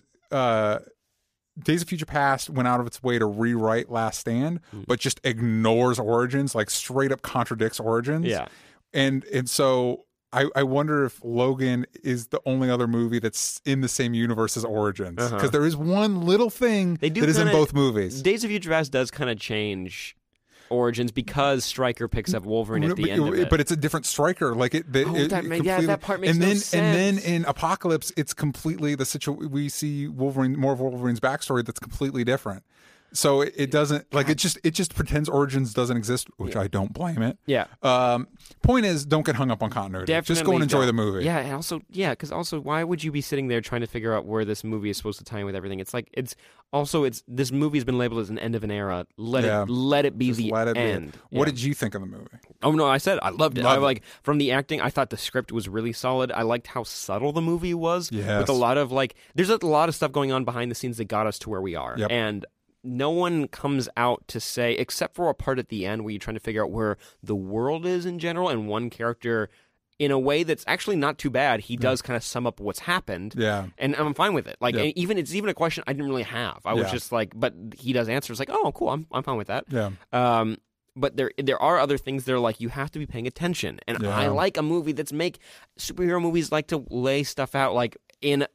Days of Future Past went out of its way to rewrite Last Stand, but just ignores Origins, like straight up contradicts Origins. Yeah. And so I wonder if Logan is the only other movie that's in the same universe as Origins. Because there is one little thing that is in both movies. Days of Future Past does kind of change Origins because Stryker picks up Wolverine at the end of it. But it's a different Stryker. Like that part makes no sense. And then in Apocalypse, it's completely the situation. We see more of Wolverine's backstory that's completely different. So it doesn't, like, it just pretends Origins doesn't exist, which I don't blame it. Yeah. Point is, don't get hung up on continuity. Definitely just go and enjoy the movie. Yeah, and also, because why would you be sitting there trying to figure out where this movie is supposed to tie in with everything? It's like, this movie's been labeled as an end of an era. Let it be the end. What did you think of the movie? Oh, no, I said I loved it. From the acting, I thought the script was really solid. I liked how subtle the movie was. Yes. With a lot of, there's a lot of stuff going on behind the scenes that got us to where we are. Yep. And no one comes out to say, except for a part at the end where you're trying to figure out where the world is in general, and one character, in a way that's actually not too bad, he does kind of sum up what's happened. Yeah. And I'm fine with it. It's even a question I didn't really have. I was just like, but he does answer. It's like, oh, cool, I'm fine with that. Yeah. But there are other things that are like, you have to be paying attention. And I like a movie superhero movies like to lay stuff out, like in,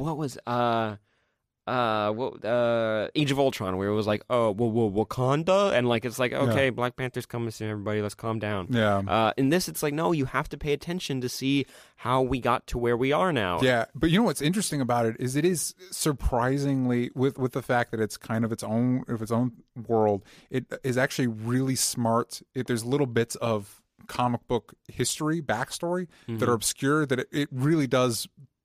Age of Ultron, where it was like, oh, Wakanda, and like it's like, okay, Black Panther's coming soon, everybody, let's calm down. Yeah. In this, it's like, no, you have to pay attention to see how we got to where we are now. Yeah, but you know what's interesting about it is surprisingly, with the fact that it's kind of its own world, it is actually really smart. There's little bits of comic book history, backstory that are obscure that it really does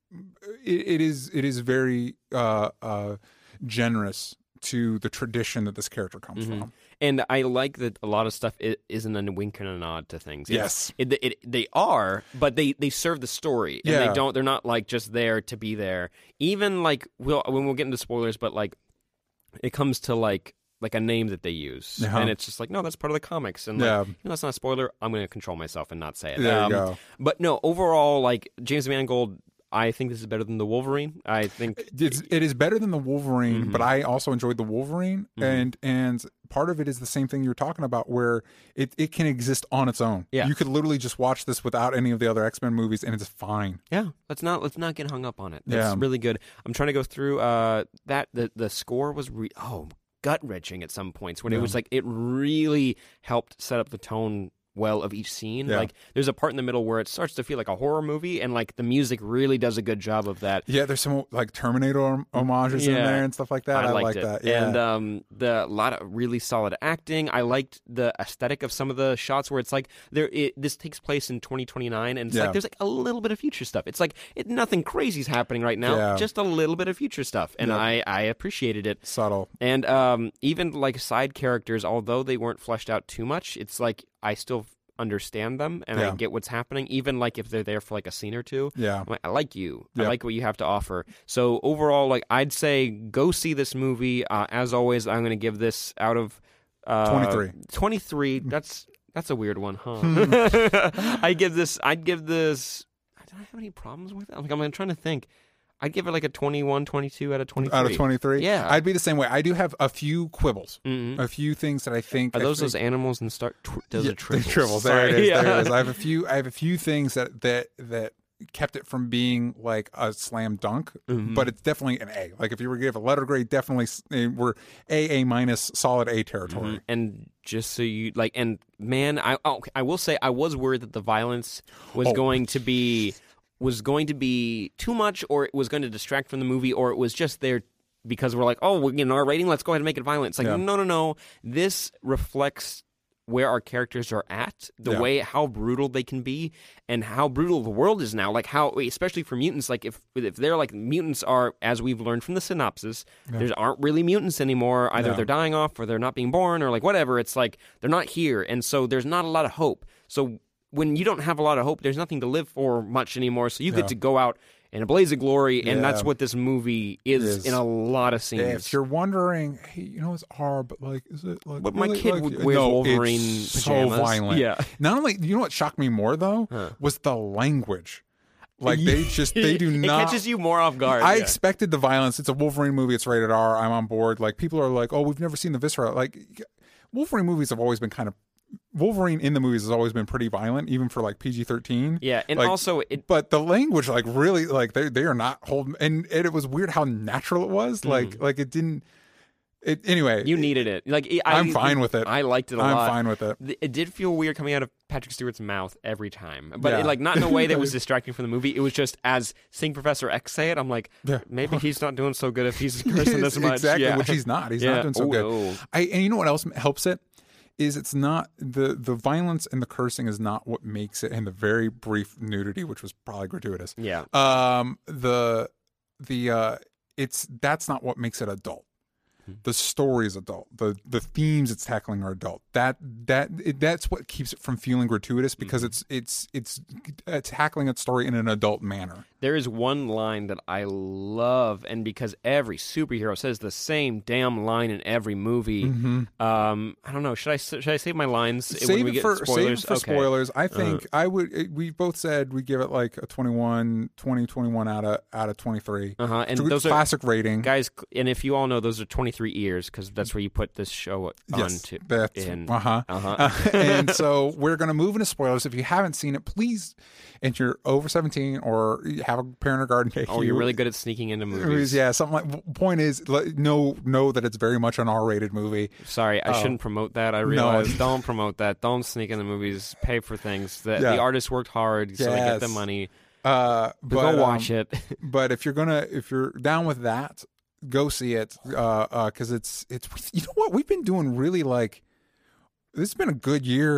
it is very generous to the tradition that this character comes from. And I like that a lot of stuff isn't a wink and a nod to things. Yes. They are, but they serve the story. And they're not like just there to be there. Even like, when we'll get into spoilers, but like it comes to like a name that they use. And it's just like, no, that's part of the comics. And like, that's not a spoiler. I'm going to control myself and not say it. There you go. But no, overall, like James Mangold, I think this is better than the Wolverine. I think it is better than the Wolverine, but I also enjoyed the Wolverine, and part of it is the same thing you're talking about, where it can exist on its own. Yeah. You could literally just watch this without any of the other X-Men movies, and it's fine. Yeah, let's not get hung up on it. That's really good. I'm trying to go through that. The score was gut wrenching at some points when it was like it really helped set up the tone well of each scene. Like there's a part in the middle where it starts to feel like a horror movie, and like the music really does a good job of that. Yeah, there's some like Terminator homages in there and stuff like that. I like that. Yeah. And a lot of really solid acting. I liked the aesthetic of some of the shots where it's like this takes place in 2029, and it's like there's like a little bit of future stuff. It's like nothing crazy is happening right now, just a little bit of future stuff, and I appreciated it. Subtle. And even like side characters, although they weren't fleshed out too much, it's like I still understand them and I get what's happening, even like if they're there for like a scene or two. I'm like, I like you. I like what you have to offer. So overall, like I'd say go see this movie. As always, I'm going to give this out of 23. That's a weird one, huh? I'd give this. I don't have any problems with it. Like I'm trying to think. I'd give it like a 21, 22 out of 23. Out of 23? Yeah. I'd be the same way. I do have a few quibbles. A few things that I think... Are those animals and those are tribbles? Tribbles. There it is. There it is. I have a few things that kept it from being like a slam dunk, but it's definitely an A. Like if you were to give a letter grade, definitely we're A minus, solid A territory. And just so you like, and man, I will say I was worried that the violence was going to be too much, or it was going to distract from the movie, or it was just there because we're like, oh, we're getting our rating, let's go ahead and make it violent. It's like, no. This reflects where our characters are at, the way how brutal they can be, and how brutal the world is now. Like how, especially for mutants, like if they're like mutants are, as we've learned from the synopsis, there aren't really mutants anymore. Either they're dying off, or they're not being born, or like whatever. It's like they're not here, and so there's not a lot of hope. So when you don't have a lot of hope, there's nothing to live for much anymore, so you get to go out in a blaze of glory, and that's what this movie is in a lot of scenes. Yeah, if you're wondering, hey, it's hard, but like, is it like... But really, my kid like, wears Wolverine it's pajamas. So violent. Yeah. Not only, what shocked me more, though, was the language. Like, they do not... It catches you more off guard. I expected the violence. It's a Wolverine movie. It's rated R. I'm on board. Like, people are like, oh, we've never seen the viscera. Like, Wolverine movies have always been kind of... Wolverine in the movies has always been pretty violent, even for like PG-13. Yeah, and like, also, but the language, like really, like they are not holding. And it was weird how natural it was. Like it didn't. Anyway, you needed it. Like I'm fine with it. I liked it a lot. I'm fine with it. It did feel weird coming out of Patrick Stewart's mouth every time, but like not in a way that was distracting from the movie. It was just as seeing Professor X say it, I'm like, maybe he's not doing so good if he's cursing this much. Exactly, which he's not. He's not doing so good. And you know what else helps it? Is it's not the violence and the cursing is not what makes it, and the very brief nudity, which was probably gratuitous. Yeah. That's not what makes it adult. The story is adult. The themes it's tackling are adult. That's what keeps it from feeling gratuitous, because it's tackling its story in an adult manner. There is one line that I love, and because every superhero says the same damn line in every movie, I don't know. Should I save my lines when we get spoilers? Save it for spoilers. I think I would. We both said we give it like a 21 out of 23. And those are classic rating, guys. And if you all know, those are 23 ears, because that's where you put this show on. And so we're going to move into spoilers. If you haven't seen it, please, and you're over 17 or you have a parent or guardian take you're really good at sneaking into movies. Yeah, something like. Point is, know that it's very much an R-rated movie. Sorry, I shouldn't promote that. I realize. No. Don't promote that. Don't sneak into movies. Pay for things. The artist worked hard, so they get the money. But go watch it. But if you're down with that, go see it, because it's you know what, we've been doing really, like, this has been a good year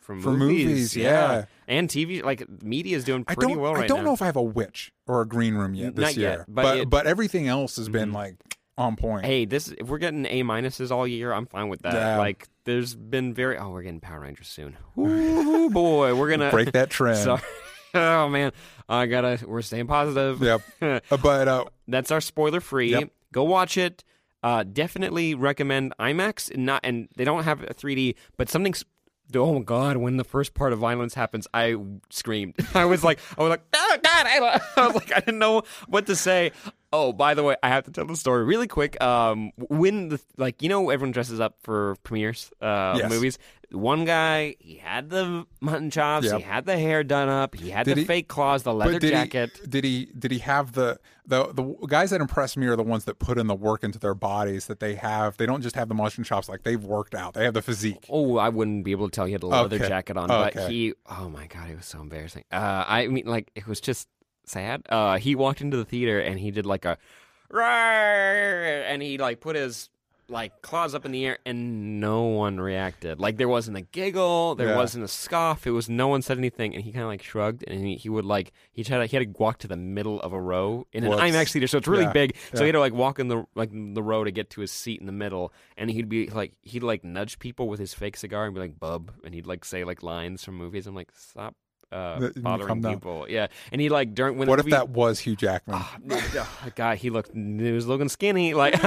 from For movies. movies, yeah. And TV, like media is doing pretty well right now. I don't know if I have a witch or a green room yet this Not year, yet, but everything else has been like on point. Hey, if we're getting A- all year, I'm fine with that. Yeah. Like, there's been we're getting Power Rangers soon. Ooh, boy, we're gonna break that trend. Sorry. Oh man, we're staying positive. Yep. But that's our spoiler free. Yep. Go watch it. Definitely recommend IMAX. And they don't have a 3D, but something's. Oh my God! When the first part of violence happens, I screamed. I was like, oh God! I was like, I didn't know what to say. Oh, by the way, I have to tell the story really quick. When everyone dresses up for premieres, Yes. movies. One guy, he had the mutton chops, Yep. he had the hair done up, he had the fake claws, the leather did jacket. Did he have the guys that impress me are the ones that put in the work into their bodies that they have. They don't just have the mutton chops, like they've worked out. They have the physique. Oh, I wouldn't be able to tell he had a leather Okay. jacket on, Okay. but oh my God, it was so embarrassing. I mean, like, it was just sad. He walked into the theater and he did like a, and he like put his like claws up in the air and no one reacted. Like there wasn't a giggle, there wasn't a scoff. It was no one said anything, and he kind of like shrugged, and he would like he had to walk to the middle of a row in an IMAX theater, so it's really big. So he had to like walk in the row to get to his seat in the middle, and he'd nudge people with his fake cigar and be like "bub," and he'd like say like lines from movies. I'm like, stop. Bothering people, yeah, and he like during when What the if movie, that was Hugh Jackman? God, he was looking skinny. Like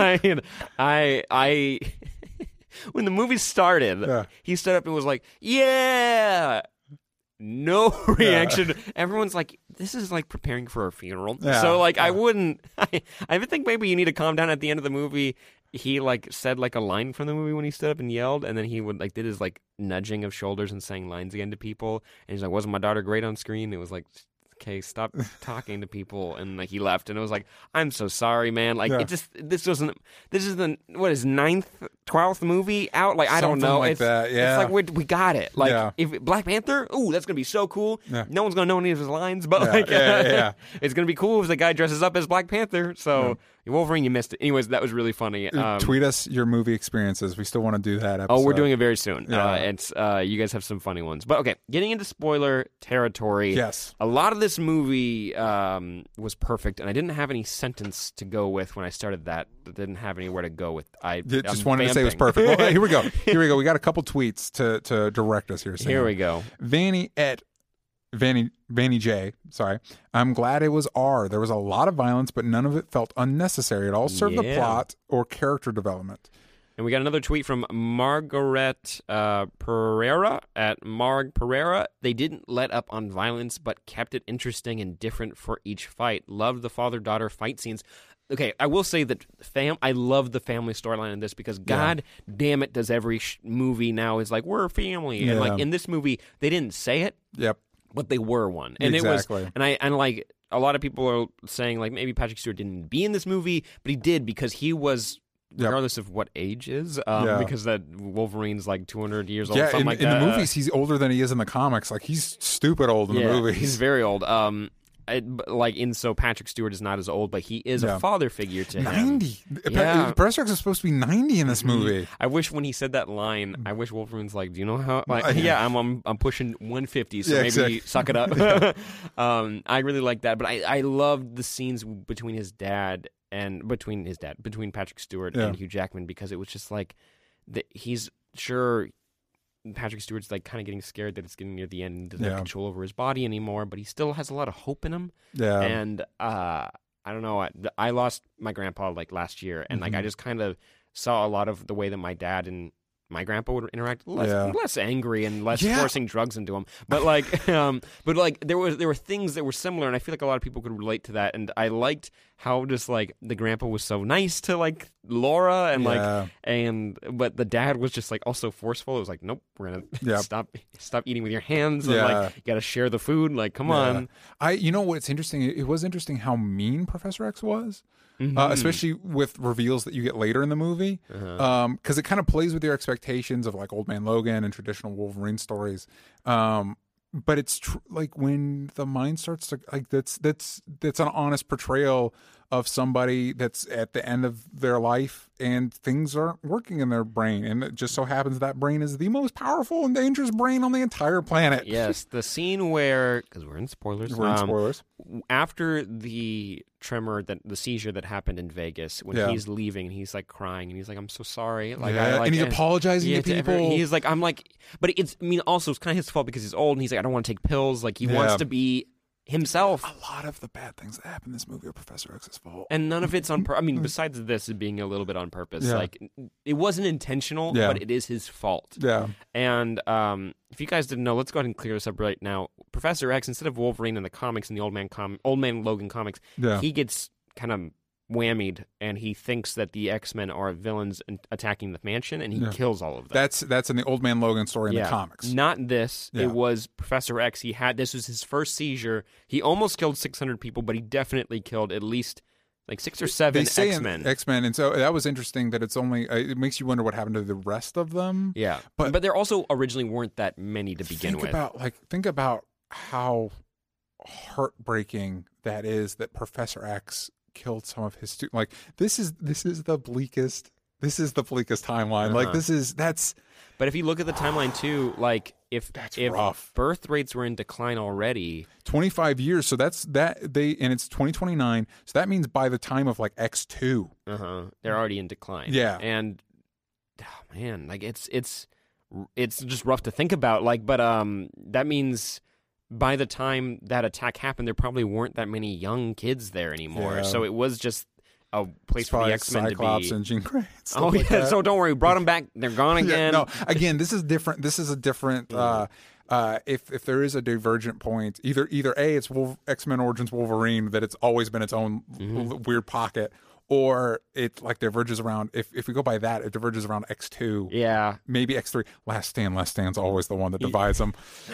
I when the movie started, he stood up and was like, "Yeah." No reaction. Everyone's like, "This is like preparing for a funeral." Yeah, So like, I wouldn't. I think maybe you need to calm down at the end of the movie. He like said like a line from the movie when he stood up and yelled, and then he would like did his like nudging of shoulders and saying lines again to people. And he's like, "Wasn't my daughter great on screen?" It was like, okay, stop talking to people. And like he left, and it was like, I'm so sorry, man. Like this is the 9th, 12th movie out. Like I don't Something know. like it's that. Yeah. It's like we got it. Like if Black Panther, ooh, that's gonna be so cool. Yeah. No one's gonna know any of his lines, but it's gonna be cool if the guy dresses up as Black Panther. So Wolverine, you missed it. Anyways, that was really funny. Tweet us your movie experiences. We still want to do that episode. Oh, we're doing it very soon. Yeah. It's you guys have some funny ones. But okay, getting into spoiler territory. Yes. A lot of this movie was perfect, and I didn't have any sentence to go with when I started that. I didn't have anywhere to go with. I just wanted to say it was perfect. Well, here we go. We got a couple tweets to direct us here. Sam. Here we go. Vanny J, sorry. I'm glad it was R. There was a lot of violence, but none of it felt unnecessary. It all served the plot or character development. And we got another tweet from Margaret Pereira at Marg Pereira. They didn't let up on violence, but kept it interesting and different for each fight. Loved the father-daughter fight scenes. Okay, I will say that I love the family storyline in this because God damn it, does every movie now is like, we're a family. And like in this movie, they didn't say it. Yep. But they were one, and exactly. It was, and like a lot of people are saying, like maybe Patrick Stewart didn't be in this movie, but he did because he was, regardless of what age is, because that Wolverine's like 200 years old, something like that. In the movies, he's older than he is in the comics. Like he's stupid old in the movies. He's very old. So Patrick Stewart is not as old, but he is a father figure to him. 90. Yeah. Professor X is supposed to be 90 in this movie. I wish when he said that line, I wish Wolverine's like, do you know how? Like, I'm pushing 150, so maybe suck it up. I really like that, but I loved the scenes between Patrick Stewart and Hugh Jackman because it was just like he's sure. Patrick Stewart's like kind of getting scared that it's getting near the end and doesn't have control over his body anymore, but he still has a lot of hope in him. Yeah. And I don't know, I lost my grandpa like last year, and like I just kind of saw a lot of the way that my dad and my grandpa would interact, less angry and less forcing drugs into him. But like, there were things that were similar, and I feel like a lot of people could relate to that. And I liked how just like the grandpa was so nice to like Laura, and but the dad was just like also forceful. It was like, nope, we're gonna stop eating with your hands. And, like you got to share the food. Like, come on. You know what's interesting? It was interesting how mean Professor X was. Especially with reveals that you get later in the movie, because it kind of plays with your expectations of like Old Man Logan and traditional Wolverine stories. But it's like when the mind starts to like that's an honest portrayal of somebody that's at the end of their life and things aren't working in their brain. And it just so happens that brain is the most powerful and dangerous brain on the entire planet. Yes, the scene where, because we're in spoilers. We're in spoilers. After the tremor, the seizure that happened in Vegas, when he's leaving and he's like crying and he's like, I'm so sorry. Like, and he's apologizing to people. He's like, but also it's kind of his fault because he's old and he's like, I don't want to take pills. Like, he wants to be himself. A lot of the bad things that happen in this movie are Professor X's fault. And none of it's on purpose. I mean, besides this being a little bit on purpose, like, it wasn't intentional, but it is his fault. Yeah. And if you guys didn't know, let's go ahead and clear this up right now. Professor X, instead of Wolverine in the comics, in the Old Man Logan comics, he gets kind of whammied, and he thinks that the X-Men are villains attacking the mansion, and he kills all of them. That's in the Old Man Logan story in the comics. Not this. It was Professor X. This was his first seizure. He almost killed 600 people, but he definitely killed at least like 6 or 7 X-Men. X-Men, and so that was interesting that it's only. It makes you wonder what happened to the rest of them. Yeah, but there also originally weren't that many to begin with. Think about how heartbreaking that is that Professor X killed some of his students. Like, this is the bleakest timeline. Like, but if you look at the timeline too, like if rough. Birth rates were in decline already, 25 years, so that's and it's 2029, so that means by the time of like X2, they're already in decline. Yeah. And man, like it's just rough to think about, like, but that means by the time that attack happened, there probably weren't that many young kids there anymore. Yeah. So it was just a place for the X-Men to be. Cyclops and Jean Grey. So don't worry, we brought them back. They're gone again. No, again, this is different. This is a different. If there is a divergent point, either A, it's X-Men Origins Wolverine, that it's always been its own weird pocket, or it like diverges around. If we go by that, it diverges around X2. Yeah, maybe X3. Last Stand's always the one that divides them.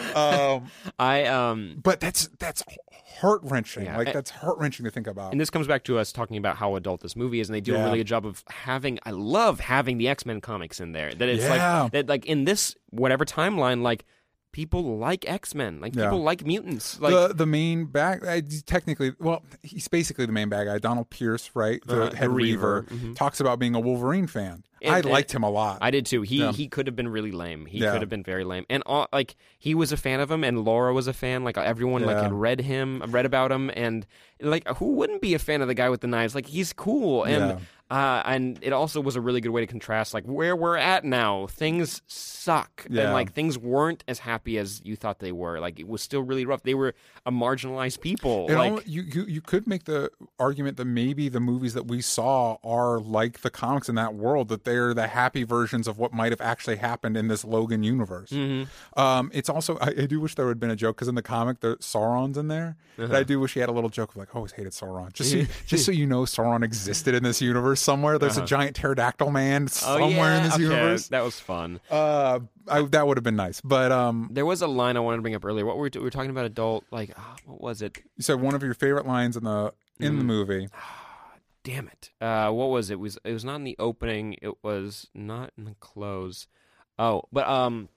But that's heart wrenching. Yeah. Like, that's heart wrenching to think about. And this comes back to us talking about how adult this movie is, and they do a really good job of having. I love having the X-Men comics in there. That it's like that, like in this whatever timeline, like. People like X-Men, like people like mutants. Like the main bad guy, technically, well, he's basically the main bad guy. Donald Pierce, right, the head Reaver, talks about being a Wolverine fan. I liked him a lot. I did too. He could have been really lame. He could have been very lame. And like he was a fan of him, and Laura was a fan. Like everyone like had read about him, and like who wouldn't be a fan of the guy with the knives? Like he's cool, and it also was a really good way to contrast like where we're at now. Things suck, and like things weren't as happy as you thought they were. Like it was still really rough. They were a marginalized people. You could make the argument that maybe the movies that we saw are like the comics in that world, that they're the happy versions of what might have actually happened in this Logan universe. It's also I do wish there would have been a joke, because in the comic Sauron's in there, but I do wish he had a little joke of like, I always hated Sauron. Just so you know, Sauron existed in this universe somewhere. There's a giant pterodactyl man somewhere in this universe. That was fun. That would have been nice, but there was a line I wanted to bring up earlier. What we were talking about adult, like what was it? You said one of your favorite lines in the movie. Damn it! What was it? It was not in the opening. It was not in the close. Oh, but when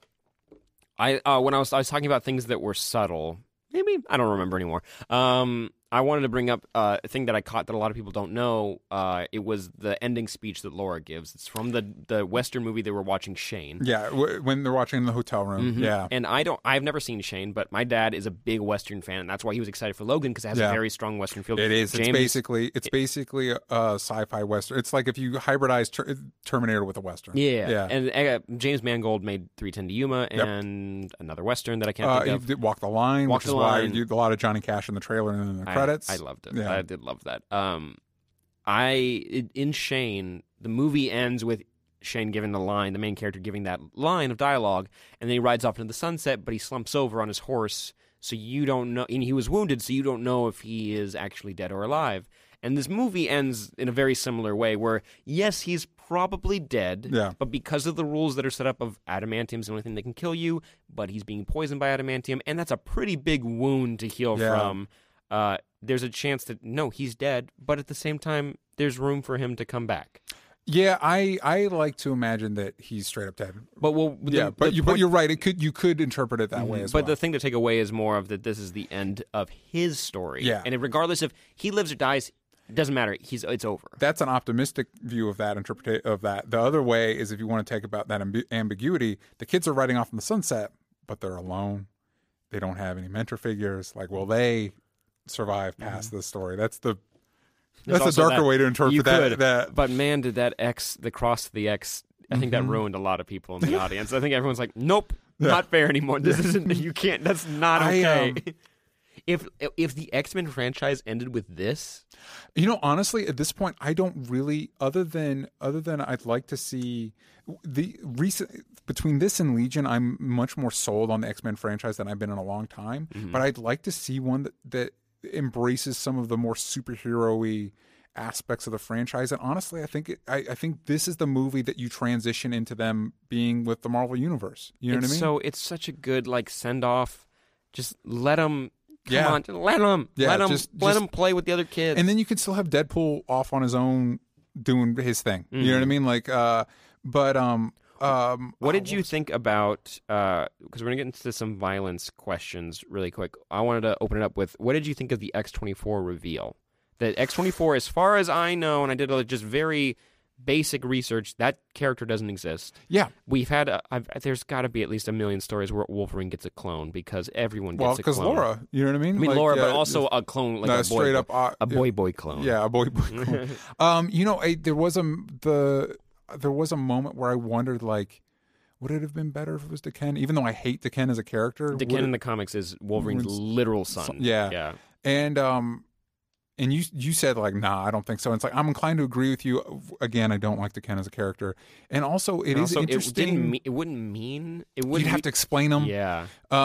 I was talking about things that were subtle. Maybe I don't remember anymore. I wanted to bring up a thing that I caught that a lot of people don't know. It was the ending speech that Laura gives. It's from the Western movie they were watching, Shane. Yeah, when they're watching in the hotel room. Yeah. And I've never seen Shane, but my dad is a big Western fan, and that's why he was excited for Logan, because it has a very strong Western feel. It is. It's basically a sci-fi Western. It's like if you hybridize Terminator with a Western. Yeah. And James Mangold made 3:10 to Yuma and another Western that I can't think of. He did Walk the Line, which is why you did a lot of Johnny Cash in the trailer and in the credits. I loved it. Yeah. I did love that. In Shane, the movie ends with Shane giving the main character giving that line of dialogue, and then he rides off into the sunset, but he slumps over on his horse, so you don't know, and he was wounded, so you don't know if he is actually dead or alive. And this movie ends in a very similar way, where, yes, he's probably dead, but because of the rules that are set up of adamantium's the only thing that can kill you, but he's being poisoned by adamantium, and that's a pretty big wound to heal from. There's a chance that, no, he's dead, but at the same time, there's room for him to come back. Yeah, I like to imagine that he's straight up dead. But but you're right. You could interpret it that way as well. But the thing to take away is more of that this is the end of his story. Yeah. And regardless if he lives or dies, It doesn't matter. It's over. That's an optimistic view of that interpretation of that. The other way is if you want to take about that ambiguity, the kids are riding off in the sunset, but they're alone. They don't have any mentor figures. Like, will they survive past this story? That's a darker way to interpret that. But man, did the cross to the X, I think that ruined a lot of people in the audience. I think everyone's like, nope, not fair anymore. This isn't, you can't, that's not okay. If the X-Men franchise ended with this, honestly, at this point, I don't really, other than I'd like to see the recent between this and Legion, I'm much more sold on the X-Men franchise than I've been in a long time. But I'd like to see one that embraces some of the more superhero-y aspects of the franchise. And honestly, I think this is the movie that you transition into them being with the Marvel Universe. You know what I mean? So it's such a good send off. Just let them. Come on, let him. Yeah, let him play with the other kids. And then you could still have Deadpool off on his own doing his thing. You know what I mean? Like, what did you think about? Because we're gonna get into some violence questions really quick. I wanted to open it up with what did you think of the X-24 reveal? The X-24, as far as I know, and I did just very basic research, that character doesn't exist. Yeah. We've had, there's got to be at least a million stories where Wolverine gets a clone because everyone gets a clone. Well, because Laura, you know what I mean? I mean, Laura, but also a clone, like a boy clone. Yeah, a boy clone. There was a moment where I wondered, like, would it have been better if it was D'Ken? Even though I hate D'Ken as a character. D'Ken in the comics is Wolverine's literal son. Yeah. And you said, like, nah, I don't think so. And it's like, I'm inclined to agree with you. Again, I don't like D'Ken as a character. And also, it is interesting. It wouldn't mean... You'd have to explain them. Yeah.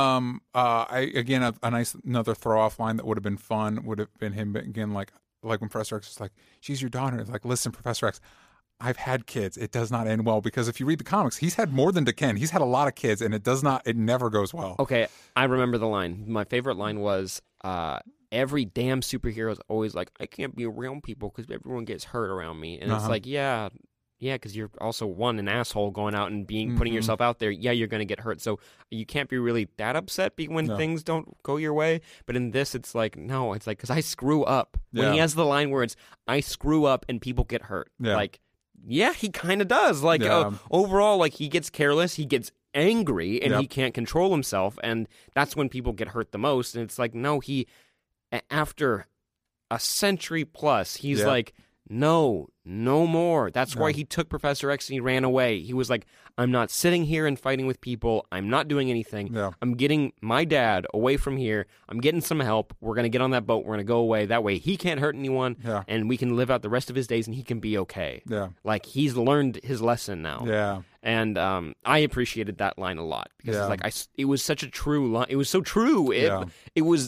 Another throw-off line that would have been fun would have been him, again, like when Professor X was like, she's your daughter. It's like, listen, Professor X, I've had kids. It does not end well. Because if you read the comics, he's had more than D'Ken. He's had a lot of kids, and it never goes well. Okay, I remember the line. My favorite line was... every damn superhero is always like, I can't be around people because everyone gets hurt around me. And it's like, yeah, because you're also, an asshole going out and putting yourself out there. Yeah, you're going to get hurt. So you can't be really that upset when things don't go your way. But in this, it's like, no, it's like, because I screw up. When he has the line where it's, I screw up and people get hurt. Yeah. Like, yeah, he kind of does. Like, overall, like, he gets careless. He gets angry and he can't control himself. And that's when people get hurt the most. And it's like, no, after a century plus, he's like, no more. That's why he took Professor X and he ran away. He was like, I'm not sitting here and fighting with people. I'm not doing anything. Yeah. I'm getting my dad away from here. I'm getting some help. We're going to get on that boat. We're going to go away. That way he can't hurt anyone and we can live out the rest of his days and he can be okay. Yeah. Like, he's learned his lesson now. Yeah. And I appreciated that line a lot because it's like, it was such a true line. It was so true. It was,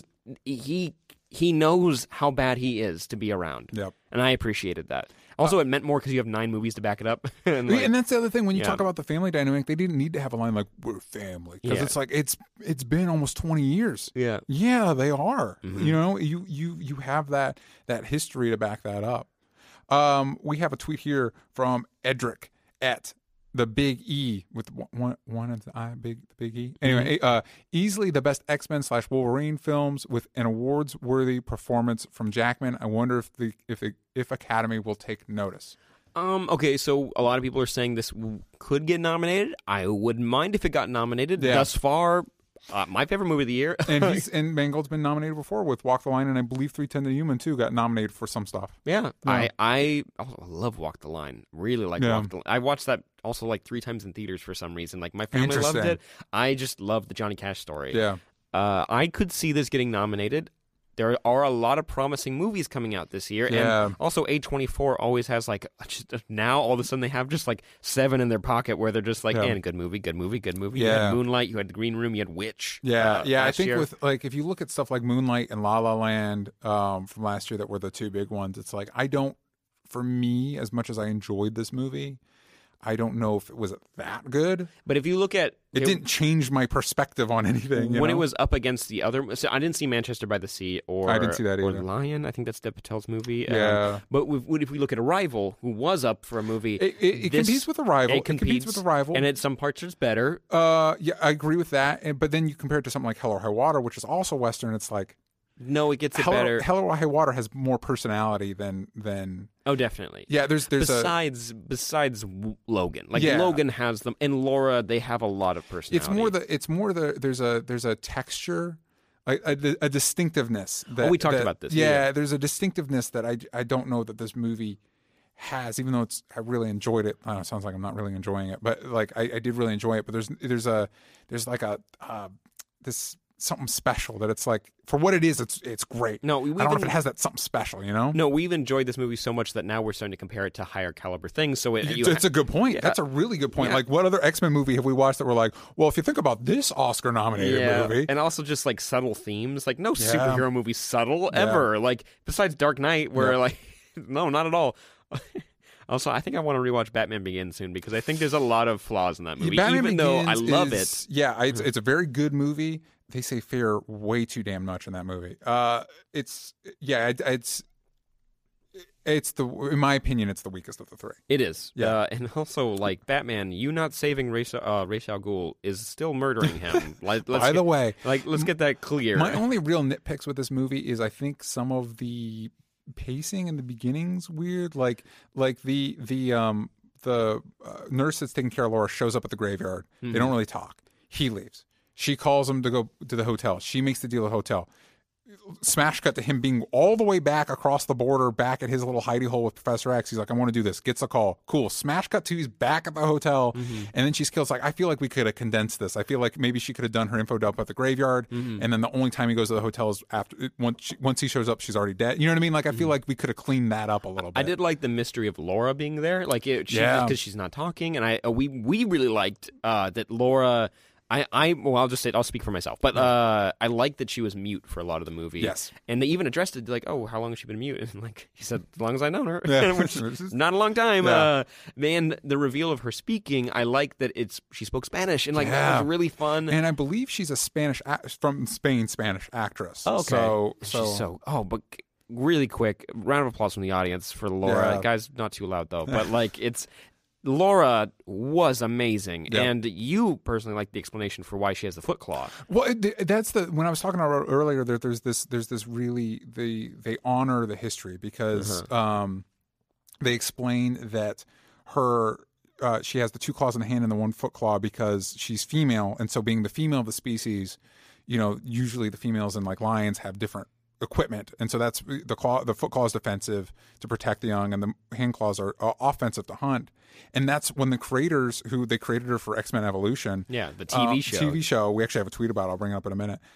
he knows how bad he is to be around. Yep. And I appreciated that. Also, it meant more because you have 9 movies to back it up. and that's the other thing. When you talk about the family dynamic, they didn't need to have a line like, we're family. Because it's like, it's been almost 20 years. Yeah. Yeah, they are. Mm-hmm. You have that history to back that up. We have a tweet here from Edric at the Big E with one of the I, the Big E. Anyway, easily the best X-Men / Wolverine films with an awards-worthy performance from Jackman. I wonder if Academy will take notice. Okay, so a lot of people are saying this could get nominated. I wouldn't mind if it got nominated. Yeah. Thus far, my favorite movie of the year. and Mangold's been nominated before with Walk the Line, and I believe 3:10 to Human too got nominated for some stuff. Yeah. I love Walk the Line. Really like Walk the Line. I watched that also like 3 times in theaters for some reason. Like, my family loved it. I just love the Johnny Cash story. Yeah. I could see this getting nominated. There are a lot of promising movies coming out this year. Yeah. And also A24 always has like, now all of a sudden they have just like 7 in their pocket where they're just like, and good movie. Yeah. You had Moonlight, you had The Green Room, you had Witch. Yeah. I think year. with, like, if you look at stuff like Moonlight and La La Land from last year that were the 2 big ones, it's like, for me, as much as I enjoyed this movie, I don't know if it was that good. But if you look at... It didn't change my perspective on anything. When it was up against the other... So I didn't see Manchester by the Sea or... I didn't see that either. Or Lion. I think that's Dev Patel's movie. Yeah. But if we look at Arrival, who was up for a movie... It competes with Arrival. It competes with Arrival. And at some parts it's better. Yeah, I agree with that. But then you compare it to something like Hell or High Water, which is also Western. It's like... No, it gets it Hell, better. Hell or High Water has more personality than. Oh, definitely. Yeah, there's besides Logan, like Logan has them, and Laura, they have a lot of personality. It's more the there's a texture, a distinctiveness. That, we talked about this. Yeah, there's a distinctiveness that I don't know that this movie has, even though I really enjoyed it. I don't know, it sounds like I'm not really enjoying it, but like I did really enjoy it. But there's like this something special that it's like, for what it is, it's great. No, I don't know if it has that something special, you know? No, we've enjoyed this movie so much that now we're starting to compare it to higher caliber things. So it's a good point. That's a really good point. Like, what other X-Men movie have we watched that we're like, well, if you think about this Oscar-nominated movie, and also just like subtle themes, like no superhero movie subtle ever. Like besides Dark Knight, where like no, not at all. Also, I think I want to rewatch Batman Begins soon because I think there's a lot of flaws in that movie. Even though I love it. Yeah, it's a very good movie. They say fair way too damn much in that movie. It's in my opinion, it's the weakest of the three. It is. Yeah. And also, like, Batman, you not saving Ra's al Ghul is still murdering him. By the way, let's get that clear. My only real nitpicks with this movie is I think some of the pacing in the beginning's weird. Like the nurse that's taking care of Laura shows up at the graveyard. Mm-hmm. They don't really talk. He leaves. She calls him to go to the hotel. She makes the deal at the hotel. Smash cut to him being all the way back across the border, back at his little hidey hole with Professor X. He's like, I want to do this. Gets a call. Cool. Smash cut to he's back at the hotel. Mm-hmm. And then she's killed. Like, I feel like we could have condensed this. I feel like maybe she could have done her info dump at the graveyard. Mm-hmm. And then the only time he goes to the hotel is after once he shows up, she's already dead. You know what I mean? Like, I feel like we could have cleaned that up a little bit. I did like the mystery of Laura being there. Like, because she's not talking. And we really liked that Laura... I'll just say I'll speak for myself, but I like that she was mute for a lot of the movie. Yes, and they even addressed it like, "Oh, how long has she been mute?" And like he said, "As long as I've known her," which is not a long time. Yeah. Man, the reveal of her speaking, I like that she spoke Spanish, and like that was really fun. And I believe she's a Spanish Spanish actress. Oh, okay, so but really quick, round of applause from the audience for Laura. Yeah. Guys, not too loud though, but like it's. Laura was amazing, and you personally like the explanation for why she has the Foot Claw. Well, that's when I was talking about earlier. There's this really they honor the history because they explain that she has the two claws in the hand and the one foot claw because she's female, and so being the female of the species, you know, usually the females in like lions have different equipment, and so that's the foot claw is defensive to protect the young, and the hand claws are offensive to hunt. And that's when the creators they created her for X-Men Evolution, the TV show. We actually have a tweet about it. I'll bring it up in a minute.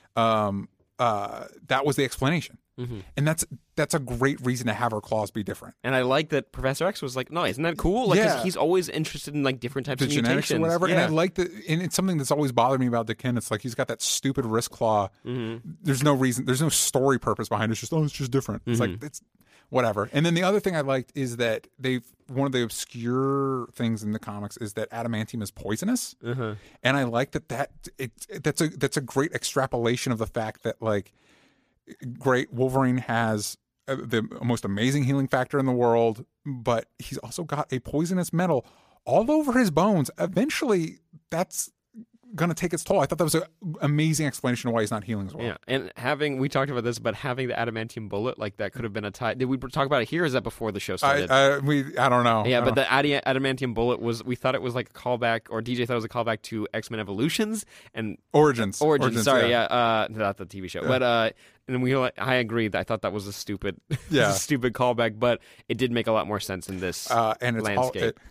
That was the explanation. Mm-hmm. And that's a great reason to have her claws be different. And I like that Professor X was like, no, isn't that cool? Like, 'cause he's always interested in like different types of genetics mutations or whatever. Yeah. And I like that. And it's something that's always bothered me about Dickens. It's like he's got that stupid wrist claw. Mm-hmm. There's no reason. There's no story purpose behind it. It's just different. Mm-hmm. It's like it's whatever. And then the other thing I liked is that one of the obscure things in the comics is that adamantium is poisonous. Uh-huh. And I like that's a great extrapolation of the fact that like. Great Wolverine has the most amazing healing factor in the world, but he's also got a poisonous metal all over his bones. Eventually, that's going to take its toll. I thought that was an amazing explanation of why he's not healing as well. Yeah, and we talked about this, but having the adamantium bullet, like that could have been a tie. Did we talk about it here? Or is that before the show started? I don't know. Yeah, but the adamantium bullet we thought it was like a callback, or DJ thought it was a callback to X-Men Evolutions and Origins. Sorry, not the TV show, but. And I agree. I thought that was a stupid callback, but it did make a lot more sense in this landscape.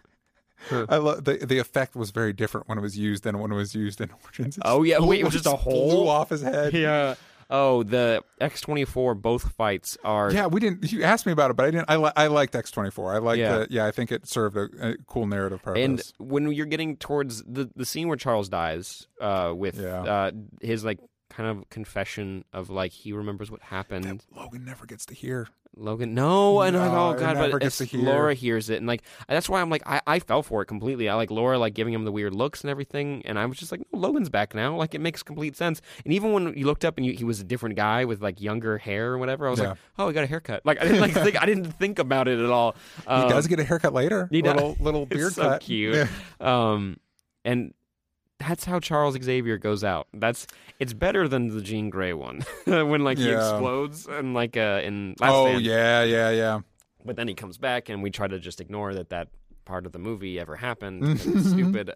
I love the effect was very different when it was used than when it was used in Origins. It was just a hole blew off his head. Yeah. Oh, the X-24 both fights are. Yeah, we didn't. You asked me about it, but I didn't. I liked X-24. I liked. I think it served a cool narrative purpose. And when you're getting towards the scene where Charles dies, with his like. Kind of confession of like he remembers what happened. That Logan never gets to hear. Logan, no, and I'm like, oh god, but Laura hears it, and like that's why I'm like I fell for it completely. I like Laura like giving him the weird looks and everything, and I was just like, no, Logan's back now. Like it makes complete sense. And even when you looked up and he was a different guy with like younger hair or whatever, I was like, oh, he got a haircut. Like I didn't think about it at all. He does get a haircut later. Little beard it's so cut. Cute. Yeah. And that's how Charles Xavier goes out. It's better than the Jean Grey one when he explodes and in Last Stand. Yeah. But then he comes back, and we try to just ignore that part of the movie ever happened. It's stupid.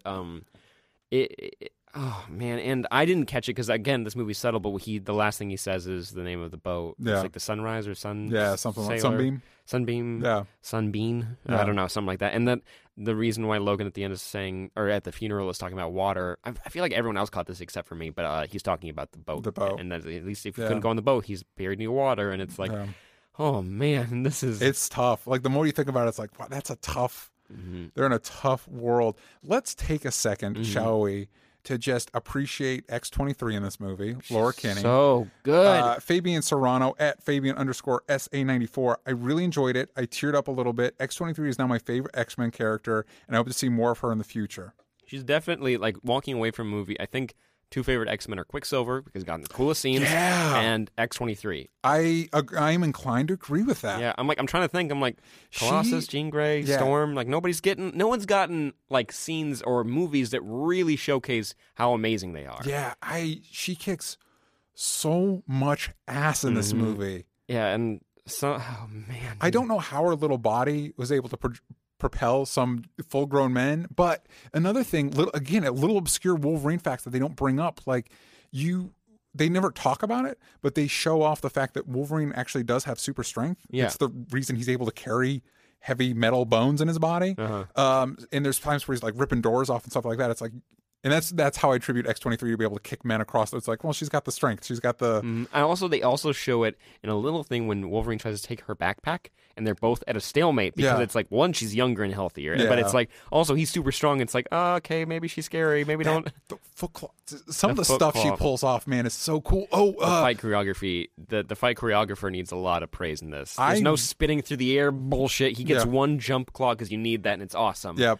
Oh man, and I didn't catch it because again, this movie's subtle. But the last thing he says is the name of the boat. Yeah. It's like the Sunrise or Sun. Yeah, something like Sailor. Sunbeam. Yeah, Sunbeam. Yeah. I don't know, something like that. And then the reason why Logan at the end is saying, or at the funeral is talking about water. I feel like everyone else caught this except for me, but he's talking about the boat. The boat, and that at least if he couldn't go on the boat, he's buried near water, and it's like, oh man, it's tough. Like the more you think about it, it's like, wow, that's a tough. Mm-hmm. They're in a tough world. Let's take a second, shall we, to just appreciate X-23 in this movie, Laura Kinney. So good. Fabian Serrano at Fabian_SA94. I really enjoyed it. I teared up a little bit. X-23 is now my favorite X-Men character, and I hope to see more of her in the future. She's definitely, walking away from a movie, I think two favorite X-Men are Quicksilver, because he's got the coolest scenes, and X-23. I am inclined to agree with that. Yeah, I'm trying to think. I'm like, Colossus, Jean Grey, Storm. No one's gotten scenes or movies that really showcase how amazing they are. Yeah, she kicks so much ass in this movie. Yeah, and so, oh man, I don't know how her little body was able to propel some full-grown men, but another thing, a little obscure Wolverine facts that they don't bring up, they never talk about it, but they show off the fact that Wolverine actually does have super strength. Yeah. It's the reason he's able to carry heavy metal bones in his body. And there's times where he's ripping doors off and stuff like that. It's like, and that's how I attribute X-23 to be able to kick men across. It's like, well, she's got the strength. She's got the. They also show it in a little thing when Wolverine tries to take her backpack, and they're both at a stalemate because it's like, one, she's younger and healthier, but it's like also he's super strong. It's like, okay, maybe she's scary, maybe don't. The foot claw, some of the stuff she pulls off, man, is so cool. The fight choreography. The fight choreographer needs a lot of praise in this. There's no spitting through the air bullshit. He gets one jump claw because you need that, and it's awesome. Yep.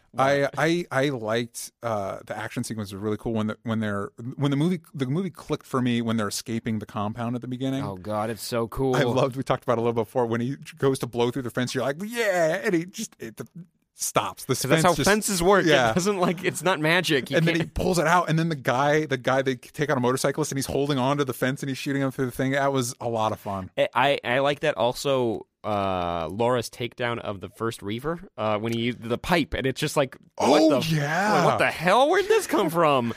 I liked the action sequence was really cool when the movie clicked for me when they're escaping the compound at the beginning. Oh god, it's so cool. We talked about it a little before when he goes to blow through the fence. You're like, yeah, and he just stops. That's how fences work. Yeah. It doesn't it's not magic. Then he pulls it out, and then the guy they take out a motorcyclist, and he's holding onto the fence and he's shooting him through the thing. That was a lot of fun. I like that also. Laura's takedown of the first Reaver when he used the pipe, and it's just like, what the hell? Where'd this come from?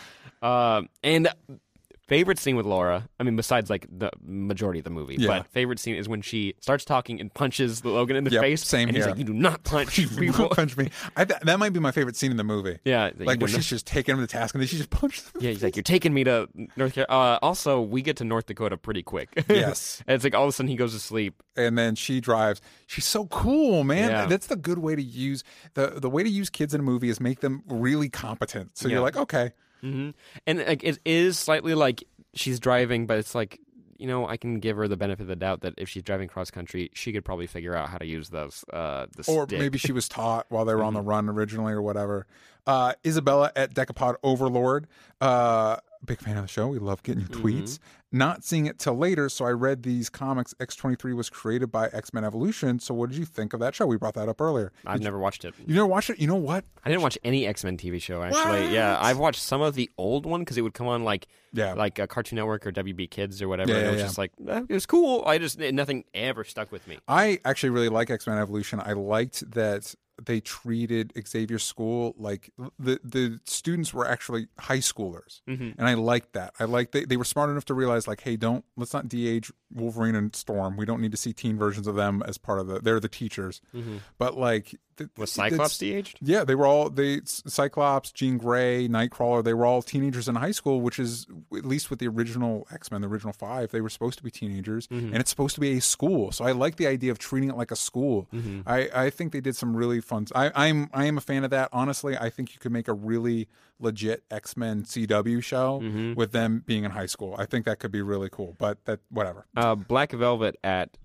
And favorite scene with Laura, I mean, besides the majority of the movie, but favorite scene is when she starts talking and punches Logan in the face. Same and here. He's like, you do not punch people. Punch me. That might be my favorite scene in the movie. Yeah, where she's just taking him to task, and then she just punches him. Yeah, he's like, you're taking me to North Carolina. Also, we get to North Dakota pretty quick. Yes. And it's like all of a sudden he goes to sleep. And then she drives. She's so cool, man. Yeah. That's the good way to use the way to use kids in a movie is make them really competent. So you're like, okay. Mm-hmm. And it is slightly like she's driving, but it's like, I can give her the benefit of the doubt that if she's driving cross country, she could probably figure out how to use those. Or maybe she was taught while they were on the run originally or whatever. Isabella at Decapod Overlord. Big fan of the show. We love getting your tweets. Not seeing it till later, so I read these comics. X-23 was created by X-Men Evolution. So what did you think of that show? We brought that up earlier. I've never watched it. You never watched it? You know what? I didn't watch any X-Men TV show, actually. What? Yeah, I've watched some of the old one because it would come on like a Cartoon Network or WB Kids or whatever. It was just like, it was cool. Nothing ever stuck with me. I actually really like X-Men Evolution. I liked that they treated Xavier School like the students were actually high schoolers, and I liked that. I liked they were smart enough to realize hey, let's not de-age Wolverine and Storm. We don't need to see teen versions of them as part of they're the teachers. But was Cyclops de-aged? Yeah, they were all Cyclops, Jean Grey, Nightcrawler. They were all teenagers in high school, which is at least with the original X-Men, the original 5, they were supposed to be teenagers, and it's supposed to be a school. So I like the idea of treating it like a school. I think they did some really fun. I am a fan of that. Honestly, I think you could make a really legit X-Men CW show with them being in high school. I think that could be really cool. But whatever. Black Velvet at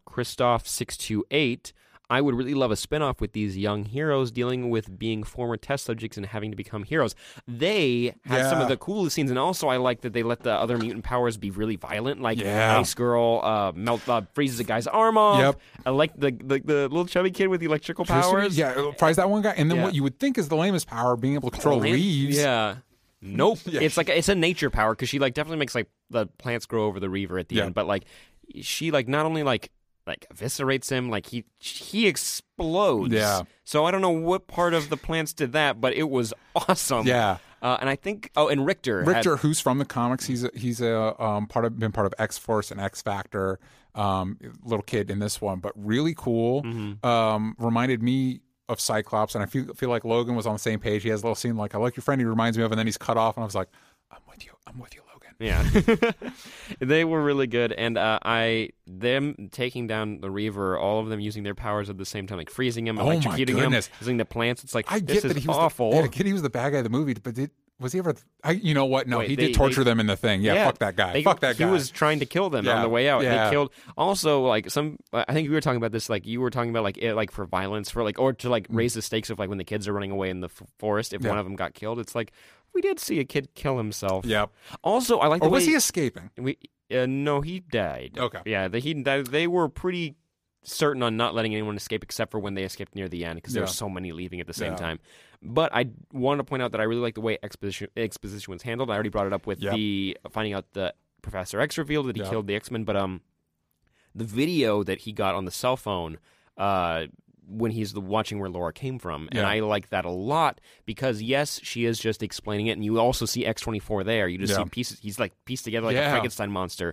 Christoph628. I would really love a spinoff with these young heroes dealing with being former test subjects and having to become heroes. They have some of the coolest scenes, and also I like that they let the other mutant powers be really violent, like Ice Girl freezes a guy's arm off. Yep. I like the little chubby kid with the electrical powers. Yeah, fries that one guy. And then what you would think is the lamest power, being able to control leaves. Yeah. Nope. Yeah. It's a nature power because she like definitely makes like the plants grow over the Reaver at the end, but like she like not only like eviscerates him, like he explodes. Yeah. So I don't know what part of the plants did that, but it was awesome. Yeah. And I think and Richter, who's from the comics, he's been part of X Force and X Factor, little kid in this one, but really cool. Reminded me of Cyclops, and I feel like Logan was on the same page. He has a little scene like, I like your friend, he reminds me of, and then he's cut off, and I was like, I'm with you, Logan. Yeah. They were really good, and them taking down the Reaver, all of them using their powers at the same time, like freezing him, electrocuting him, using the plants. It's like, this is awful. I get he was the bad guy of the movie, but was he ever? You know what? No, he did torture them in the thing. Yeah, fuck that guy. Fuck that guy. He was trying to kill them on the way out. Yeah. They killed also like some. I think we were talking about this. Like you were talking about like for violence, for like or to like raise the stakes of like when the kids are running away in the forest. If one of them got killed, it's like we did see a kid kill himself. Yep. Also, I like. Or was he escaping? No, he died. Okay. Yeah, he died. They were pretty certain on not letting anyone escape except for when they escaped near the end because there were so many leaving at the same time. But I wanted to point out that I really like the way exposition was handled. I already brought it up with the finding out the Professor X revealed that he killed the X-Men, but the video that he got on the cell phone when he's watching where Laura came from, and I like that a lot because yes, she is just explaining it, and you also see X-24 there. You just see pieces. He's like pieced together like a Frankenstein monster.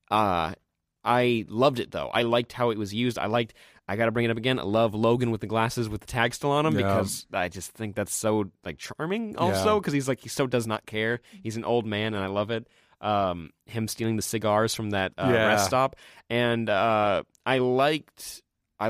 I loved it though. I liked how it was used. I got to bring it up again. I love Logan with the glasses with the tag still on him because I just think that's so like charming. Also, because he so does not care. He's an old man, and I love it. Him stealing the cigars from that rest stop, and I liked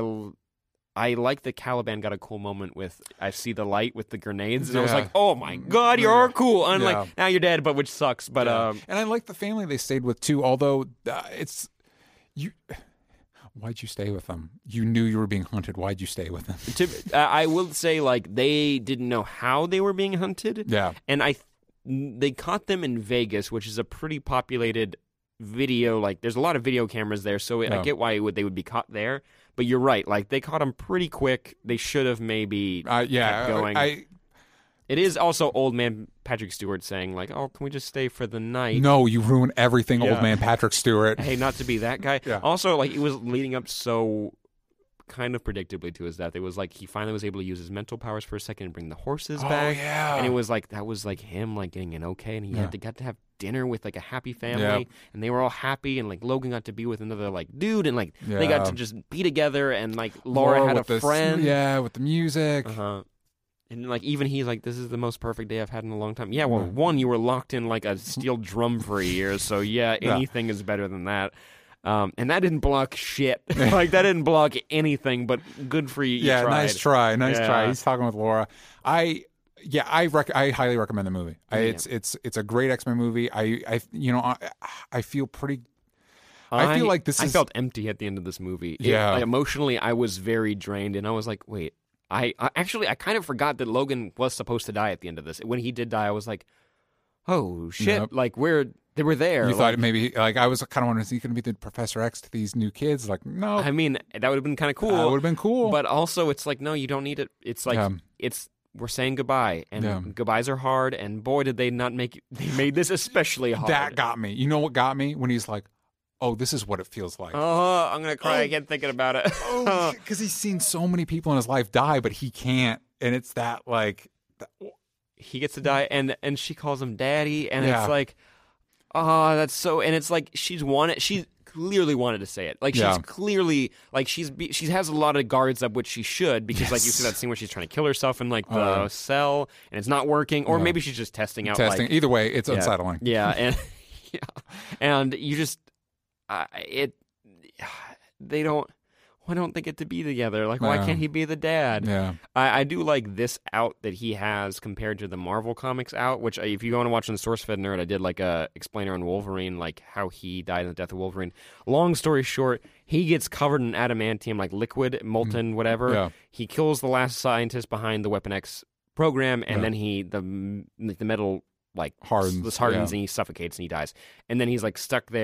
that Caliban got a cool moment with I see the light with the grenades, and I was like, oh my god, you're cool. And like now you're dead, but which sucks. But and I like the family they stayed with too. Although it's you. Why'd you stay with them? You knew you were being hunted. Why'd you stay with them? I will say, like, they didn't know how they were being hunted. Yeah. And they caught them in Vegas, which is a pretty populated video. Like, there's a lot of video cameras there, so I get why they would be caught there. But you're right. Like, they caught them pretty quick. They should have maybe kept going. It is also old man Patrick Stewart saying, like, oh, can we just stay for the night? No, you ruin everything, old man Patrick Stewart. Hey, not to be that guy. Also, like, it was leading up so kind of predictably to his death. It was like he finally was able to use his mental powers for a second and bring the horses back. Yeah. And it was like, that was like him, like, getting an okay, and he got to have dinner with, like, a happy family, and they were all happy, and, like, Logan got to be with another, like, dude, and, like, they got to just be together, and, like, Laura had a friend. With the music. And, like, even he's like, this is the most perfect day I've had in a long time. Yeah, well, one, you were locked in, like, a steel drum for a year, so, anything is better than that. And that didn't block shit. Like, that didn't block anything, but good for you. Yeah, nice try. He's talking with Laura. I highly recommend the movie. It's a great X-Men movie. I feel pretty... I feel like I felt empty at the end of this movie. Yeah. Emotionally, I was very drained, and I was like, wait... I kind of forgot that Logan was supposed to die at the end of this. When he did die, I was like, oh, shit. Yep. Like, they were there. You thought maybe, like, I was kind of wondering, is he going to be the Professor X to these new kids? Like, no. I mean, that would have been kind of cool. That would have been cool. But also, it's like, no, you don't need it. It's like, we're saying goodbye, and goodbyes are hard, and boy, did they not they made this especially hard. That got me. You know what got me? When he's like, oh, this is what it feels like. Oh, I'm going to cry again thinking about it. Because he's seen so many people in his life die, but he can't. And it's that, like... He gets to die, and she calls him daddy, and it's like, oh, that's so... And it's like, she clearly wanted to say it. Like, she's clearly... Like, she has a lot of guards up, which she should, because, like, you see that scene where she's trying to kill herself in, like, the cell, and it's not working, or maybe she's just testing out, like... Either way, it's unsettling. Yeah, and... And you just... why don't they get to be together? Like, why can't he be the dad? Yeah. I do like this out that he has compared to the Marvel Comics out, which if you go and watch on SourceFed Nerd, I did like a explainer on Wolverine, like how he died in the death of Wolverine. Long story short, he gets covered in adamantium, like liquid, molten, whatever. Yeah. He kills the last scientist behind the Weapon X program, and then the metal... like hardens and he suffocates and he dies, and then he's like stuck there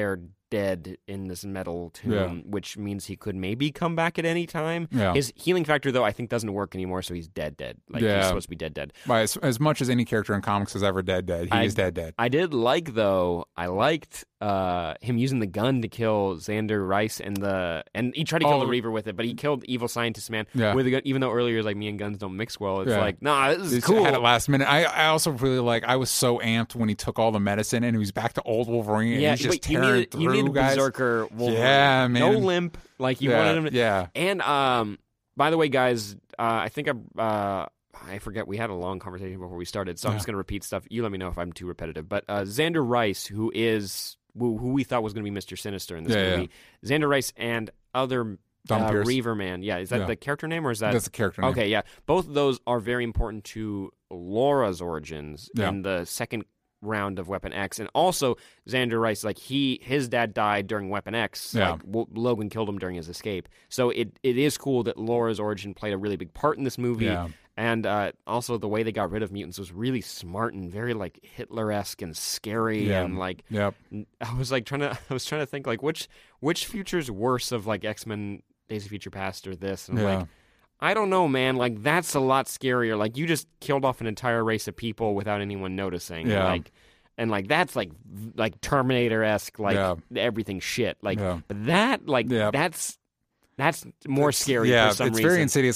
dead in this metal tomb, Yeah. which means he could maybe come back at any time. Yeah. His healing factor, though, I think doesn't work anymore, so he's dead. Like, Yeah. he's supposed to be dead. By as much as any character in comics is ever dead, he is dead. I did like, though, I liked him using the gun to kill Xander Rice and he tried to kill the Reaver with it, but he killed Evil Scientist Man with a gun, even though earlier, like, me and guns don't mix well. It's like, nah, this is cool. At the last minute. I also really I was so amped when he took all the medicine and he was back to old Wolverine and he's just tearing through you needed guys. Berserker Wolverine. Yeah, man. No limp. Like, you wanted him to... Yeah. And, by the way, guys, I think I forget, we had a long conversation before we started, so I'm just going to repeat stuff. You let me know if I'm too repetitive. But Xander Rice, who we thought was going to be Mr. Sinister in this movie, Xander Rice and other Reaver Man. Yeah, is that the character name or is that... That's the character name. Okay, yeah. Both of those are very important to Laura's origins in the second round of Weapon X, and also Xander Rice, like his dad died during Weapon X. Like, Logan killed him during his escape. So it is cool that Laura's origin played a really big part in this movie. Yeah. And also the way they got rid of mutants was really smart and very like Hitler-esque and scary and like I was trying to think like which future's worse of like X-Men Days of Future Past or this, and I'm like, I don't know, man. Like, that's a lot scarier. Like, you just killed off an entire race of people without anyone noticing. Yeah. Like, and like that's like Terminator-esque, like everything shit. Like, but that, like, that's more scary for some reason. It's very insidious.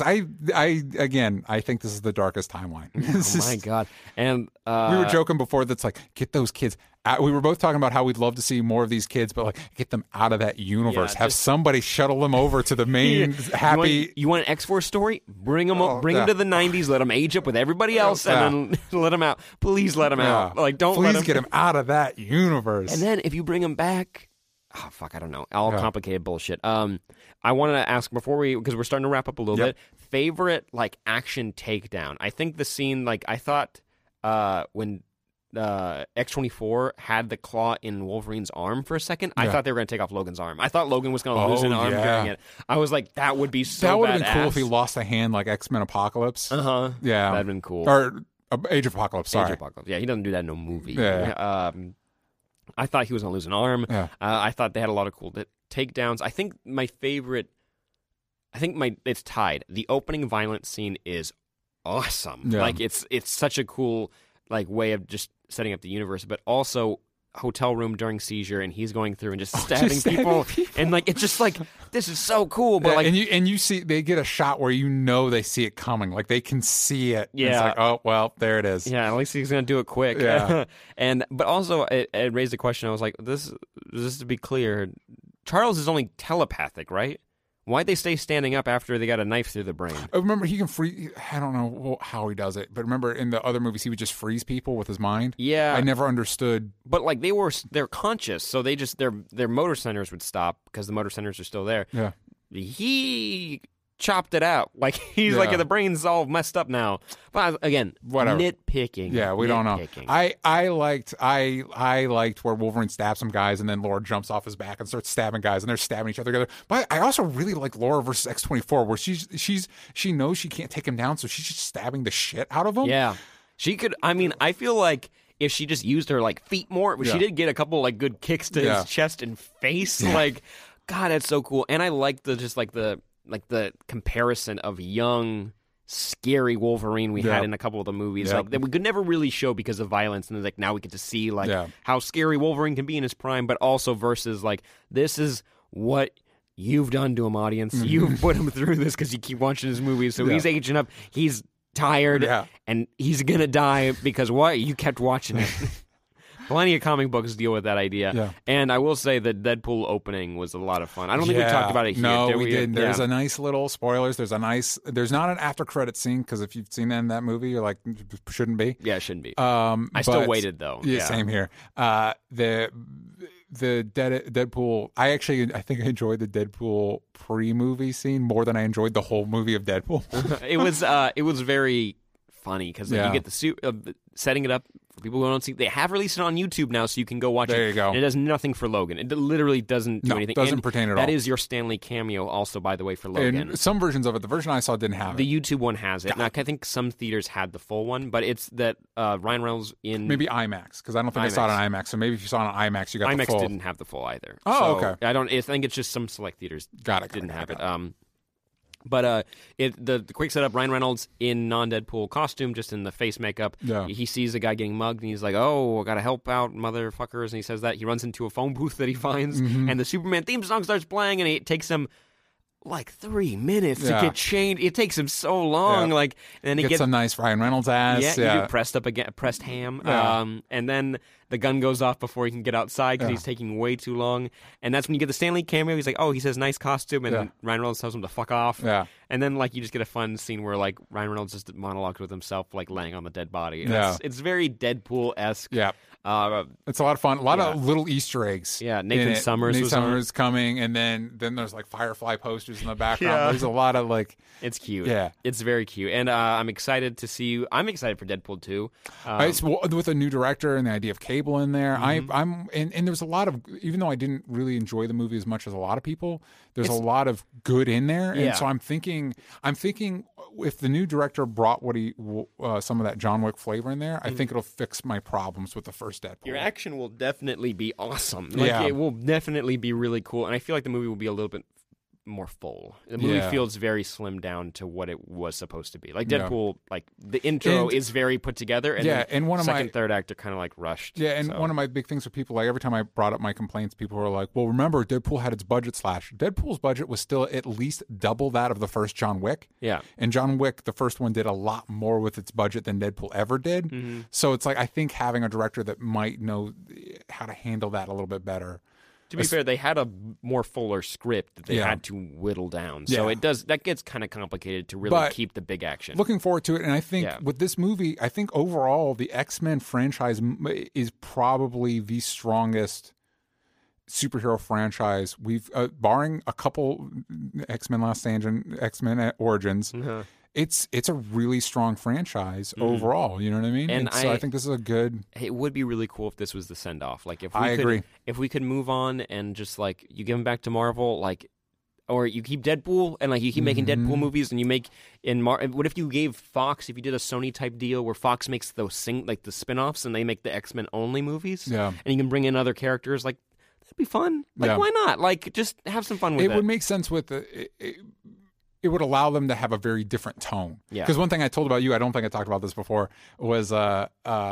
I think this is the darkest timeline. Oh my god! And we were joking before that's like, get those kids out. We were both talking about how we'd love to see more of these kids, but like, get them out of that universe. Have somebody shuttle them over to the main happy. You want an X-Force story? Bring them to the 90s. Let them age up with everybody else, and then let them out. Please let them out. Like, please get them out of that universe. And then if you bring them back. Oh, fuck, I don't know. All complicated bullshit. I wanted to ask because we're starting to wrap up a little bit, favorite, like, action takedown. I think the scene, like, I thought when X-24 had the claw in Wolverine's arm for a second, I thought they were going to take off Logan's arm. I thought Logan was going to lose an arm during it. I was like, that would be so badass. That would have been cool if he lost a hand like X-Men Apocalypse. Yeah. That'd have been cool. Or Age of Apocalypse, sorry. Age of Apocalypse. Yeah, he doesn't do that in no movie. Yeah. I thought he was going to lose an arm. Yeah. I thought they had a lot of cool takedowns. I think my favorite... it's tied. The opening violent scene is awesome. Yeah. Like, it's such a cool, like, way of just setting up the universe, but also hotel room during seizure, and he's going through and just stabbing people. And, like, it's just like, this is so cool. But like, and you see, they get a shot where you know they see it coming. Like, they can see it. Yeah. It's like, oh, well, there it is. Yeah, at least he's going to do it quick. Yeah. But also, it raised a question. I was like, this to be clear, Charles is only telepathic, right? Why'd they stay standing up after they got a knife through the brain? Remember, he can freeze. I don't know how he does it, but remember in the other movies, he would just freeze people with his mind. Yeah, I never understood. But like they're conscious, so they just their motor centers would stop because the motor centers are still there. Yeah, he chopped it out. Like he's like the brain's all messed up now. But again, whatever. Nitpicking. Yeah, we don't know. I liked where Wolverine stabs some guys and then Laura jumps off his back and starts stabbing guys and they're stabbing each other together. But I also really like Laura versus X-24 where she knows she can't take him down, so she's just stabbing the shit out of him. Yeah, she could. I mean, I feel like if she just used her like feet more, she did get a couple like good kicks to his chest and face. Yeah. Like, God, that's so cool. And I like the comparison of young, scary Wolverine we had in a couple of the movies, like that we could never really show because of violence, and like now we get to see like how scary Wolverine can be in his prime, but also versus like this is what you've done to him, audience. You've put him through this because you keep watching his movies, so he's aging up, he's tired, and he's gonna die because what? You kept watching it. Plenty of comic books deal with that idea. And I will say that Deadpool opening was a lot of fun. I don't think we talked about it here. No, we didn't. There's a nice little spoilers. There's not an after credit scene because if you've seen that in that movie, you're like, shouldn't be. Yeah, it shouldn't be. I still waited though. Yeah, same here. The Deadpool, I think I enjoyed the Deadpool pre-movie scene more than I enjoyed the whole movie of Deadpool. It was very funny because you get the suit setting it up for people who don't see. They have released it on YouTube now, so you can go watch it. There you go. And it does nothing for Logan. It literally doesn't do anything. Doesn't pertain at all. That is your Stanley cameo, also, by the way, for Logan. And some versions of it, the version I saw didn't have it. The YouTube one has it. Now, I think some theaters had the full one, but it's that Ryan Reynolds in maybe IMAX, because I don't think I saw it on IMAX. So maybe if you saw it on IMAX, you got the full. IMAX didn't have the full either. Oh, so okay. I think it's just some select theaters didn't have it. But the quick setup, Ryan Reynolds in non-Deadpool costume, just in the face makeup. Yeah. He sees a guy getting mugged, and he's like, oh, I got to help out, motherfuckers. And he says that. He runs into a phone booth that he finds, and the Superman theme song starts playing, and it takes him like 3 minutes to get changed. It takes him so long. Yeah. Like, and then he gets some nice Ryan Reynolds ass. Yeah, you do pressed ham. Yeah. And then the gun goes off before he can get outside because he's taking way too long. And that's when you get the Stanley cameo. He's like, oh, he says nice costume, and Ryan Reynolds tells him to fuck off. Yeah. And then like you just get a fun scene where like Ryan Reynolds just monologues with himself, like laying on the dead body. And it's very Deadpool-esque. Yeah. It's a lot of fun. A lot of little Easter eggs. Yeah, Nathan Summers coming, and then there's like Firefly posters in the background. There's a lot of like. It's cute. Yeah, it's very cute, and I'm excited to see you. I'm excited for Deadpool 2. With a new director and the idea of Cable in there. I'm and there's a lot of, even though I didn't really enjoy the movie as much as a lot of people, there's a lot of good in there, and so I'm thinking if the new director brought some of that John Wick flavor in there, I think it'll fix my problems with the first Deadpool. Your action will definitely be awesome. It will definitely be really cool, and I feel like the movie will be a little bit more full. The movie feels very slimmed down to what it was supposed to be. Like Deadpool, like the intro is very put together, and and one of second, third act are kind of like rushed. Yeah, and one of my big things for people, like every time I brought up my complaints, people were like, "Well, remember, Deadpool had its budget slashed. Deadpool's budget was still at least double that of the first John Wick. Yeah, and John Wick, the first one, did a lot more with its budget than Deadpool ever did. So it's like I think having a director that might know how to handle that a little bit better. To be fair, they had a more fuller script that they had to whittle down. So that gets kind of complicated to really keep the big action. Looking forward to it, and I think with this movie, I think overall the X-Men franchise is probably the strongest superhero franchise we've, barring a couple X-Men Last Stand and X-Men Origins. It's a really strong franchise overall. You know what I mean? And so I think this is a good. It would be really cool if this was the send off. Like if we agree. If we could move on and just like you give him back to Marvel, like, or you keep Deadpool and like you keep making Deadpool movies, and you make what if you gave Fox, if you did a Sony type deal where Fox makes those like the spin-offs and they make the X-Men only movies, and you can bring in other characters, like that'd be fun. Like why not? Like just have some fun with it. It would make sense with the. It would allow them to have a very different tone. Yeah. Because one thing I told about you, I don't think I talked about this before, was I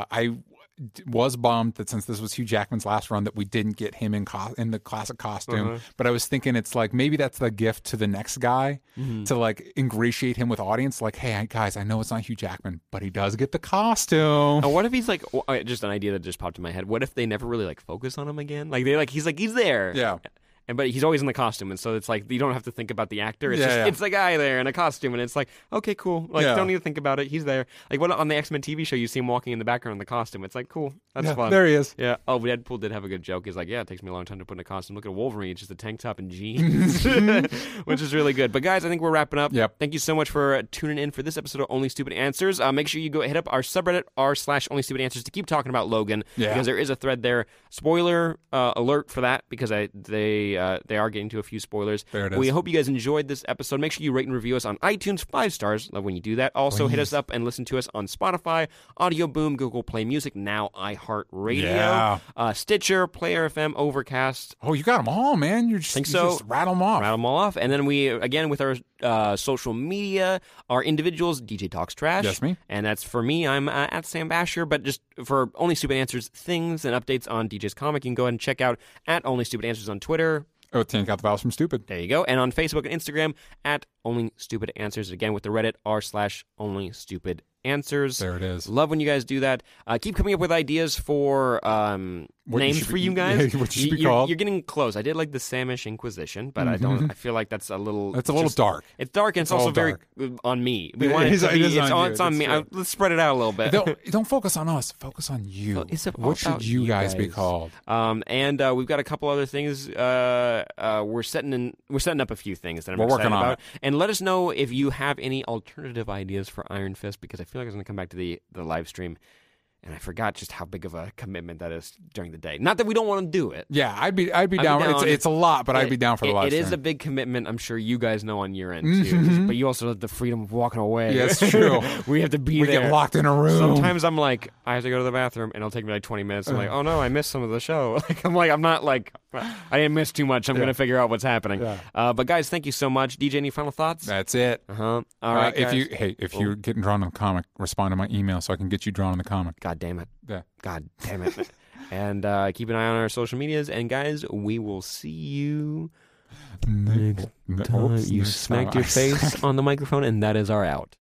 was bummed that since this was Hugh Jackman's last run that we didn't get him in the classic costume. But I was thinking it's like maybe that's the gift to the next guy to like ingratiate him with audience. Like, hey guys, I know it's not Hugh Jackman, but he does get the costume. And what if he's like, just an idea that just popped in my head. What if they never really like focus on him again? Like he's there. Yeah. But he's always in the costume, and so it's like you don't have to think about the actor. It's it's the guy there in a costume, and it's like, okay, cool. Like don't need to think about it. He's there. Like what on the X-Men TV show, you see him walking in the background in the costume. It's like cool. That's fun. There he is. Yeah. Oh, Deadpool did have a good joke. He's like, yeah, it takes me a long time to put in a costume. Look at Wolverine, it's just a tank top and jeans, which is really good. But guys, I think we're wrapping up. Yep. Thank you so much for tuning in for this episode of Only Stupid Answers. Make sure you go hit up our subreddit r/Only Stupid Answers to keep talking about Logan because there is a thread there. Spoiler alert for that because they are getting to a few spoilers. There it is. We hope you guys enjoyed this episode. Make sure you rate and review us on iTunes 5 stars. Love when you do that. Also, hit us up and listen to us on Spotify, Audio Boom, Google Play Music, now iHeartRadio, Stitcher, Player FM, Overcast. Oh, you got them all, man. Just rattle them off. Rattle them all off. And then we, again, with our social media, our individuals, DJ Talks Trash. That's me. And that's for me. I'm at Sam Basher. But just for Only Stupid Answers things and updates on DJ's Comic, you can go ahead and check out at Only Stupid Answers on Twitter. Oh, take out the vowels from stupid. There you go. And on Facebook and Instagram at Only Stupid Answers. Again, with the Reddit r/Only Stupid Answers. There it is. Love when you guys do that. Keep coming up with ideas for names for you guys. What you should be called? You're getting close. I did like the Samish Inquisition, but I don't. I feel like that's a little. It's a little dark. It's dark, and it's also very on me. We want it to be. It's on me. Let's spread it out a little bit. Don't focus on us. Focus on you. What should you guys be called? And we've got a couple other things. We're setting up a few things that I'm excited working on about. it. And let us know if you have any alternative ideas for Iron Fist, because I feel like it's going to come back to the live stream. And I forgot just how big of a commitment that is during the day. Not that we don't want to do it. Yeah, I'd be down. It's a lot, but I'd be down for the live stream. It is a big commitment. I'm sure you guys know on your end too. But you also have the freedom of walking away. Yeah, that's true. We have to be there. We get locked in a room. Sometimes I'm like, I have to go to the bathroom, and it'll take me like 20 minutes. I'm like, oh no, I missed some of the show. I'm not like, I didn't miss too much. I'm going to figure out what's happening. Yeah. But guys, thank you so much. DJ, any final thoughts? That's it. All right, guys. If you're getting drawn in the comic, respond to my email so I can get you drawn in the comic. God damn it. Yeah. God damn it. And keep an eye on our social medias. And guys, we will see you next time. You smacked your face on the microphone, and that is our out.